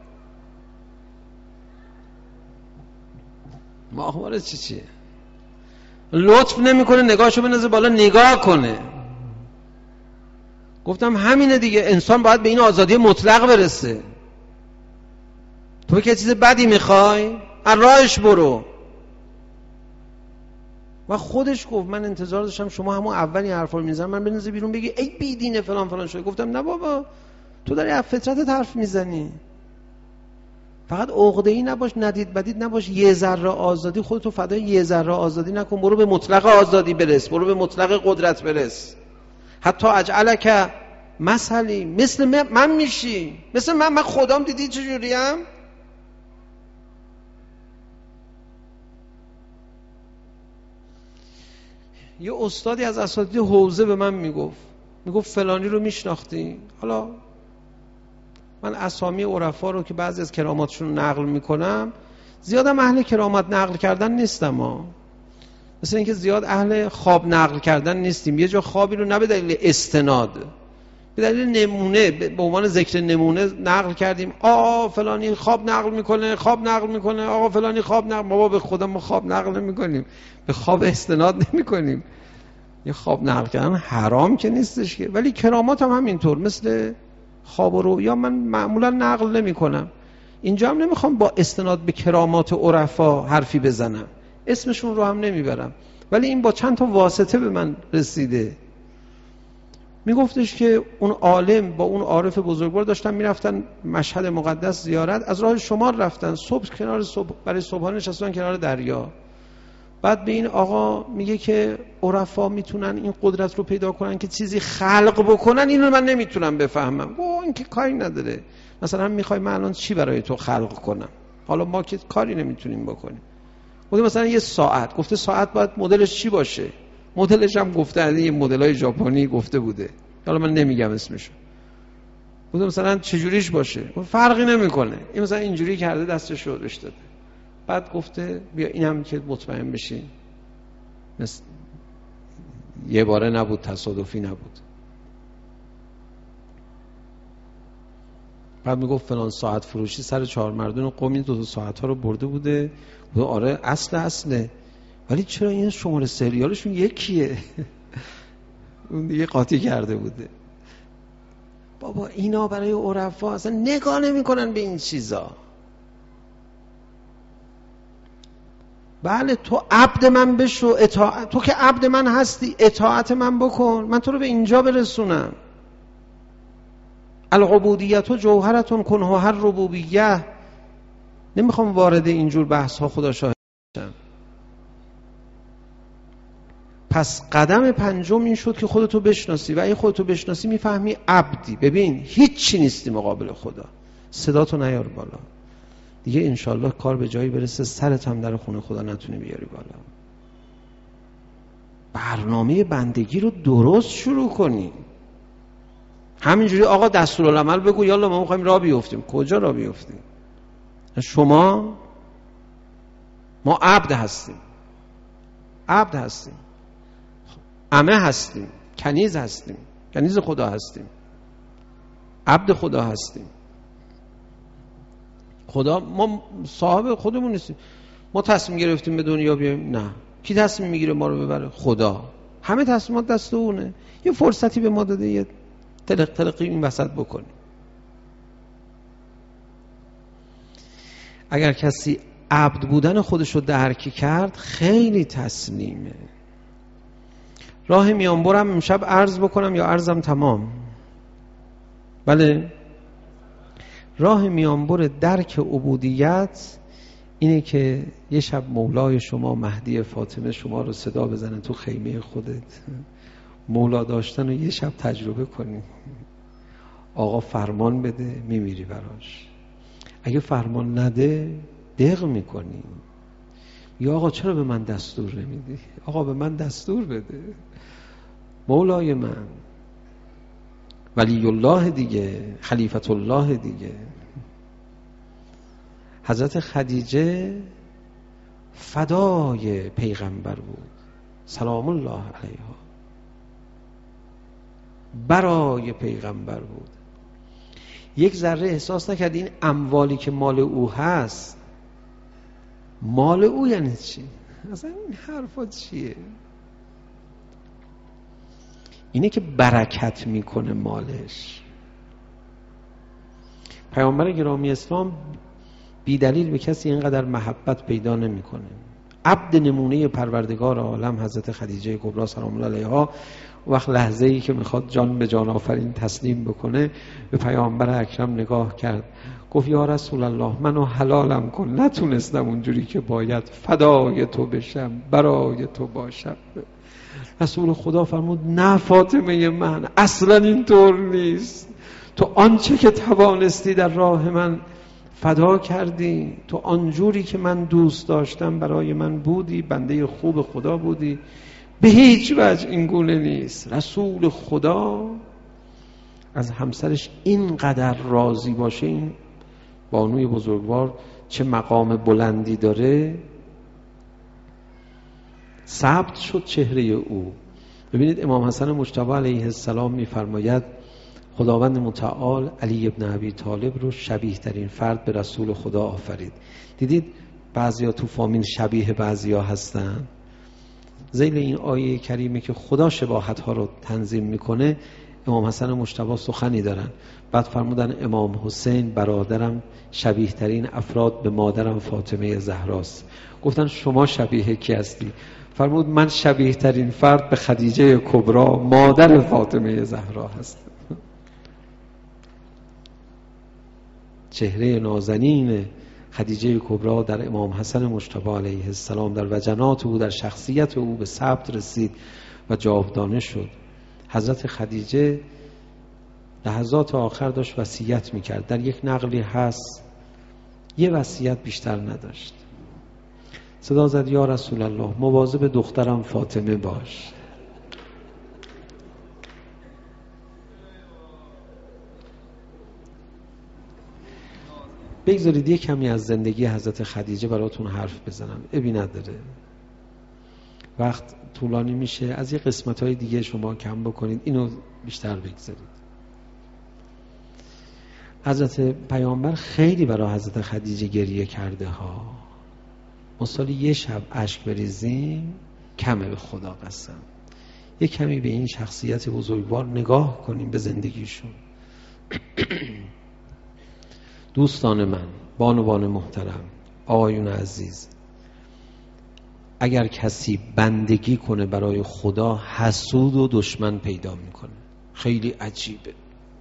[SPEAKER 1] ماهواره چیه؟ لطف نمیکنه نگاهشو بندازه بالا نگاه کنه. گفتم همینه دیگه، انسان باید به این آزادی مطلق برسه. تو که چیز بدی میخوای راهش برو. و خودش گفت من انتظار داشتم شما همون اولی حرفا رو میزنم من بنزه بیرون بگی ای بی دینه فلان فلان شده. گفتم نه بابا، تو داری از فطرتت حرف میزنی. فقط عقده‌ای نباش، ندید بدید نباش. یه ذره آزادی، خودتو فدای یه ذره آزادی نکن، برو به مطلق آزادی برس، برو به مطلق قدرت برس. حتی اجعلک مثلی، مثل من میشی، مثل من خودم. دیدی چجوریم؟ یه استادی از اساتید حوزه به من میگفت فلانی رو میشناختی؟ حالا من اسامی عرفا رو که بعضی از کراماتشون نقل میکنم، زیادم اهل کرامات نقل کردن نیستم مثل اینکه زیاد اهل خواب نقل کردن نیستیم. یه جا خوابی رو نه به دلیل استناد، به دلیل نمونه، به عنوان ذکر نمونه نقل کردیم. فلانی خواب نقل میکنه، آقا فلانی خواب نقل. بابا به خدا ما خواب نقل نمیکنیم، به خواب استناد نمیکنیم. یه خواب نقل کردن حرام که نیستش که، ولی کرامات هم همینطور، مثل خواب و رؤیا من معمولا نقل نمیکنم. اینجا هم نمیخوام با استناد به کرامات عرفا حرفی بزنم، اسمشون رو هم نمیبرم، ولی این با چند تا واسطه به من رسیده. میگفتش که اون عالم با اون عارف بزرگوار داشتن میرفتن مشهد مقدس زیارت، از راه شمال رفتن، برای صبحانه نشستن کنار دریا. بعد به این آقا میگه که عرفا میتونن این قدرت رو پیدا کنن که چیزی خلق بکنن، اینو من نمیتونم بفهمم. این که کاری نداره، مثلا میخوای من الان چی برای تو خلق کنم؟ حالا ما که کاری نمیتونیم بکنیم. گفته مثلا یه ساعت، گفته ساعت باید مدلش چی باشه؟ مدلش هم گفته از این مدلای ژاپنی گفته بوده، حالا من نمیگم اسمشو. گفته مثلا چجوریش باشه؟ فرقی نمیکنه، این مثلا اینجوری کرده دستش رو رش داده. بعد گفته بیا اینم که مطمئن بشین مثل یه باره نبود، تصادفی نبود. بعد میگفت فلان ساعت فروشی سر 4 مردون قومی 2 ساعت ها رو برده بوده. آره اصله، ولی چرا این شماره سریالشون یکیه؟ اون دیگه قاطی کرده بوده. بابا اینا برای عرفا اصلا نگاه نمی کنن به این چیزا. بله تو عبد من بشو، تو که عبد من هستی اطاعت من بکن، من تو رو به اینجا برسونم. العبودیت جوهرتون کنه هر ربوبیه. نمیخوام وارد اینجور بحث ها خدا شاهد بشم. پس قدم پنجم این شد که خودتو بشناسی و اگه خودتو بشناسی میفهمی عبدی. ببین هیچی نیستی مقابل خدا، صداتو نیار بالا دیگه، انشالله کار به جایی برسه سرت هم در خونه خدا نتونی بیاری بالا. برنامه بندگی رو درست شروع کنی. همینجوری آقا دستورالعمل بگو یالا ما میخوایم راه بیفتیم. کجا راه بیفتیم؟ ما عبد هستیم، عمه هستیم، کنیز هستیم، کنیز خدا هستیم، عبد خدا هستیم. خدا ما صاحب خودمون نیستیم. ما تصمیم گرفتیم به دنیا بیایم؟ نه. کی تصمیم میگیره ما رو ببره؟ خدا. همه تصمیمات دست اونه. یه فرصتی به ما داده یه تلقی این وسط بکنیم. اگر کسی عبد بودن خودش رو درک کرد خیلی تسلیمه. راه میانبرم امشب عرض بکنم یا عرضم تمام؟ بله، راه میانبر درک عبودیت اینه که یه شب مولای شما مهدی فاطمه شما رو صدا بزنه تو خیمه خودت. مولا داشتن رو یه شب تجربه کنی. آقا فرمان بده میمیری براش. اگه فرمان نده دق میکنی. یا آقا چرا به من دستور نمیدی؟ آقا به من دستور بده. مولای من، ولی الله دیگه، خلیفت الله دیگه. حضرت خدیجه فدای پیغمبر بود سلام الله علیها، برای پیغمبر بود. یک ذره احساس نکرد این اموالی که مال او هست، مال او یعنی چی؟ اصلا این حرفا چیه؟ اینه که برکت میکنه مالش. پیامبر گرامی اسلام بی دلیل به کسی اینقدر محبت پیدا نمیکنه. عبد نمونه پروردگار عالم حضرت خدیجه کبری سلام الله علیها وقت لحظه ای که میخواد جان به جان آفرین تسلیم بکنه به پیامبر اکرم نگاه کرد، گفت یا رسول الله منو حلالم کن، نتونستم اونجوری که باید فدای تو بشم، برای تو باشم. رسول خدا فرمود نه فاطمه من، اصلا اینطور نیست. تو آنچه که توانستی در راه من فدا کردی، تو آنجوری که من دوست داشتم برای من بودی، بنده خوب خدا بودی. به هیچ وجه این گونه نیست. رسول خدا از همسرش اینقدر راضی باشه، این بانوی بزرگوار چه مقام بلندی داره، ثبت شد چهره او. ببینید امام حسن مجتبی علیه السلام میفرماید خداوند متعال علی ابن ابی طالب رو شبیه ترین فرد به رسول خدا آفرید. دیدید بعضیا تو فامیل شبیه بعضیا هستن. ذیل این آیه کریمه که خدا شباهت ها رو تنظیم میکنه، امام حسن مجتبی سخنی دارن. بعد فرمودن امام حسین برادرم شبیه ترین افراد به مادرم فاطمه زهراست. گفتن شما شبیه کی هستی؟ فرمود من شبیه ترین فرد به خدیجه کبری مادر فاطمه زهرا هستم. چهره نازنین خدیجه کبری در امام حسن مجتبی علیه السلام، در وجنات او، در شخصیت او به ثبت رسید و جاودانه شد. حضرت خدیجه لحظات آخر داشت وصیت میکرد. در یک نقلی هست یه وصیت بیشتر نداشت. صدا زد یا رسول الله مواظب دخترم فاطمه باش. بگذارید یک کمی از زندگی حضرت خدیجه براتون حرف بزنم. ابی نداره، وقت طولانی میشه، از یه قسمت‌های دیگه شما کم بکنید، اینو بیشتر بگذارید. حضرت پیامبر خیلی برای حضرت خدیجه گریه کرده ها. ما سالی یه شب اشک بریزیم کمه، به خدا قسم. یه کمی به این شخصیت بزرگوار نگاه کنیم، به زندگیشون. دوستان من، بانوان محترم، آقایون عزیز، اگر کسی بندگی کنه برای خدا حسود و دشمن پیدا میکنه. خیلی عجیبه.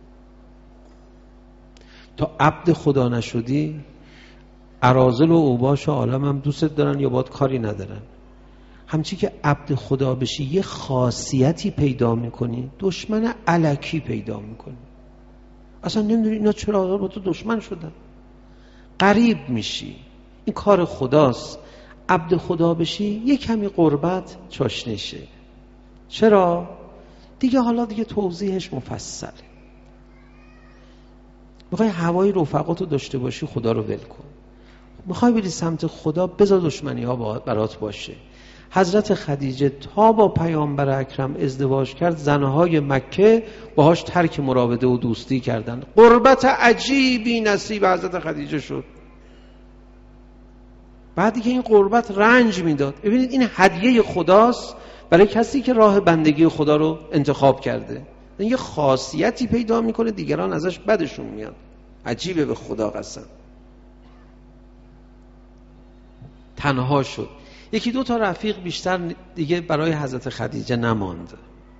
[SPEAKER 1] تا عبد خدا نشدی اراذل و اوباش عالم هم دوستت دارن یا باید کاری ندارن. همچی که عبد خدا بشی یه خاصیتی پیدا میکنی، دشمن الکی پیدا میکنی. اصلا نمیدونی اینا چرا با تو دشمن شدن. قریب میشی، این کار خداست. عبد خدا بشی یه کمی قربت چاشنشه. چرا؟ دیگه حالا دیگه توضیحش مفصله. میخوای هوای رفقاتو داشته باشی، خدا رو ول کن. میخوای بری سمت خدا، بذار دشمنی ها برات باشه. حضرت خدیجه تا با پیامبر اکرم ازدواج کرد، زنهای مکه باهاش ترک مراوده و دوستی کردن. قربت عجیبی نصیب حضرت خدیجه شد. بعد دیگه این قربت رنج میداد. ببینید این هدیه خداست برای کسی که راه بندگی خدا رو انتخاب کرده. یه خاصیتی پیدا میکنه دیگران ازش بدشون میاد. عجیبه، به خدا قسم. تنها شد. یکی دو تا رفیق بیشتر دیگه برای حضرت خدیجه نماند.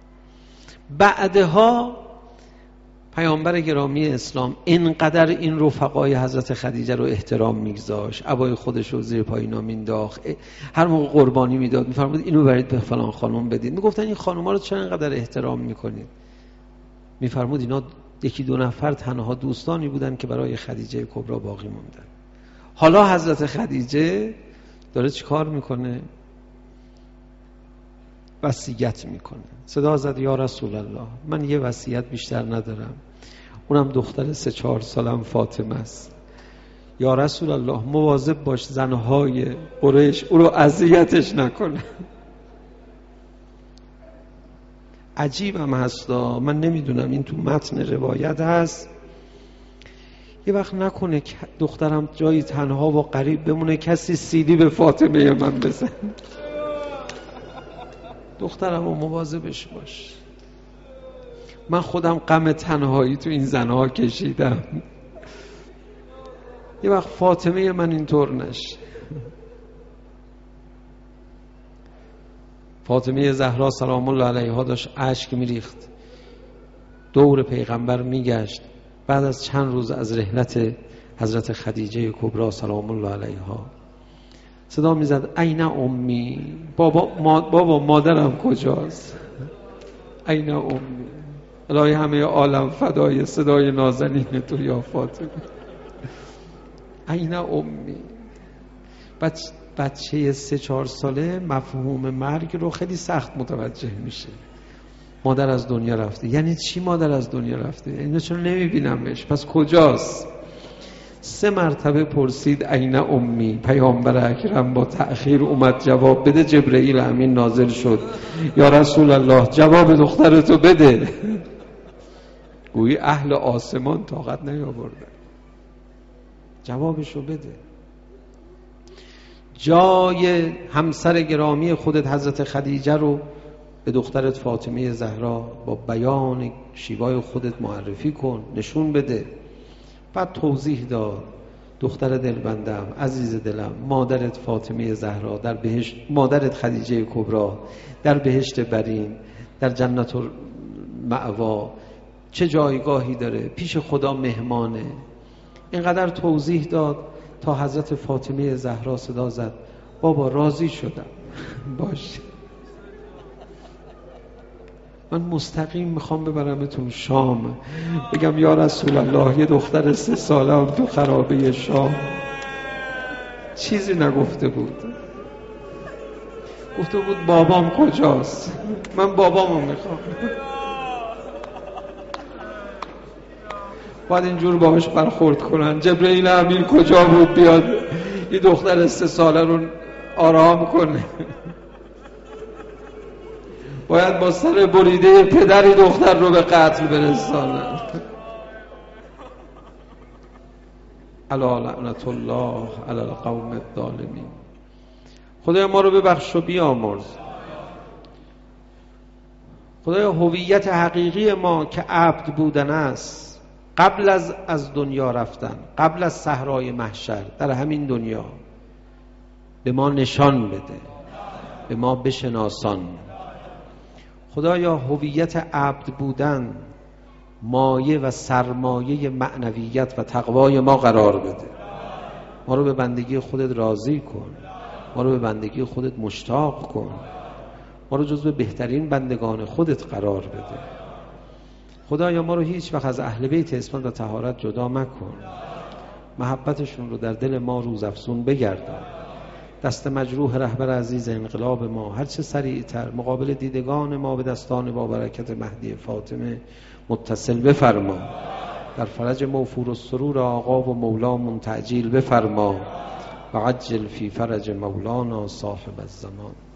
[SPEAKER 1] بعدها پیامبر گرامی اسلام اینقدر این رفقای حضرت خدیجه رو احترام میگذاشت، عبای خودش رو زیر پایینا مینداخت، هر موقع قربانی میداد میفرمود اینو برید به فلان خانم بدید. میگفتن این خانوما رو چرا اینقدر احترام میکنید؟ میفرمود اینا یکی دو نفر تنها دوستانی بودن که برای خدیجه کبری باقی موندن. حالا حضرت خدیجه داره چی کار میکنه؟ وصیت میکنه. صدا زد یا رسول الله من یه وصیت بیشتر ندارم، اونم دختر 3-4 سالم فاطمه است. یا رسول الله مواظب باش زنهای قریش او رو اذیتش نکنه. عجیبم هستا، من نمیدونم این تو متن روایت هست، یه وقت نکنه دخترم جایی تنها و غریب بمونه کسی سیلی به فاطمه من بزن. دخترم رو مواظبش باش. من خودم غم تنهایی تو این زنها کشیدم، یه وقت فاطمه من اینطور نشه. فاطمه زهرا سلام الله علیها داشت اشک میریخت، دور پیغمبر میگشت. بعد از چند روز از رحلت حضرت خدیجه کبری سلام الله علیها صدا میزد این امی، بابا مادرم کجاست؟ این امی. الهی همه عالم فدای صدای نازنین تو یا فاطمه. این امی. بچه 3-4 ساله مفهوم مرگ رو خیلی سخت متوجه میشه. مادر از دنیا رفته. یعنی چی مادر از دنیا رفته؟ اینو چون نمیبینمش، پس کجاست؟ 3 مرتبه پرسید این امی. پیامبر اکرم با تأخیر اومد جواب بده. جبرئیل امین نازل شد یا رسول الله جواب دخترتو بده. گویی اهل آسمان طاقت نیاوردن، جوابشو بده. جای همسر گرامی خودت حضرت خدیجه رو به دخترت فاطمه زهرا با بیان شیوای خودت معرفی کن، نشون بده. بعد توضیح داد دختر دلبندم، عزیز دلم، مادرت فاطمه زهرا در بهشت، مادرت خدیجه کبرا در بهشت برین، در جنت المأوا چه جایگاهی داره، پیش خدا مهمانه. اینقدر توضیح داد تا حضرت فاطمه زهرا صدا زد بابا راضی شدم. باشه من مستقیم میخوام ببرمتون شام، بگم یا رسول الله یه دختر 3 ساله هم تو خرابه شام. چیزی نگفته بود، گفته بود بابام کجاست، من بابامو میخوام. باید اینجور باهاش برخورد کنن. جبرئیل امین کجا بود بیاد یه دختر 3 ساله رو آرام کنه؟ باید با سر بریده پدری دختر رو به قتل برسانن. الا لعنت الله علی القوم الظالمین. خدایا ما رو ببخش و بیامرز. خدایا هویت حقیقی ما که عبد بودن است، قبل از دنیا رفتن، قبل از صحرای محشر، در همین دنیا به ما نشان بده، به ما بشناسان. خدایا هویت عبد بودن مایه و سرمایه معنویت و تقوای ما قرار بده. ما رو به بندگی خودت راضی کن، ما رو به بندگی خودت مشتاق کن، ما رو جزو بهترین بندگان خودت قرار بده. خدایا ما رو هیچ وقت از اهل بیت اسمت و طهارت جدا مکن. محبتشون رو در دل ما روزافزون بگردان. دست مجروح رهبر عزیز انقلاب ما هرچه سریعتر مقابل دیدگان ما به دستان با برکت مهدی فاطمه متصل بفرما. در فرج موفور السرور آقا و مولامون تعجیل بفرما و عجل فی فرج مولانا صاحب الزمان.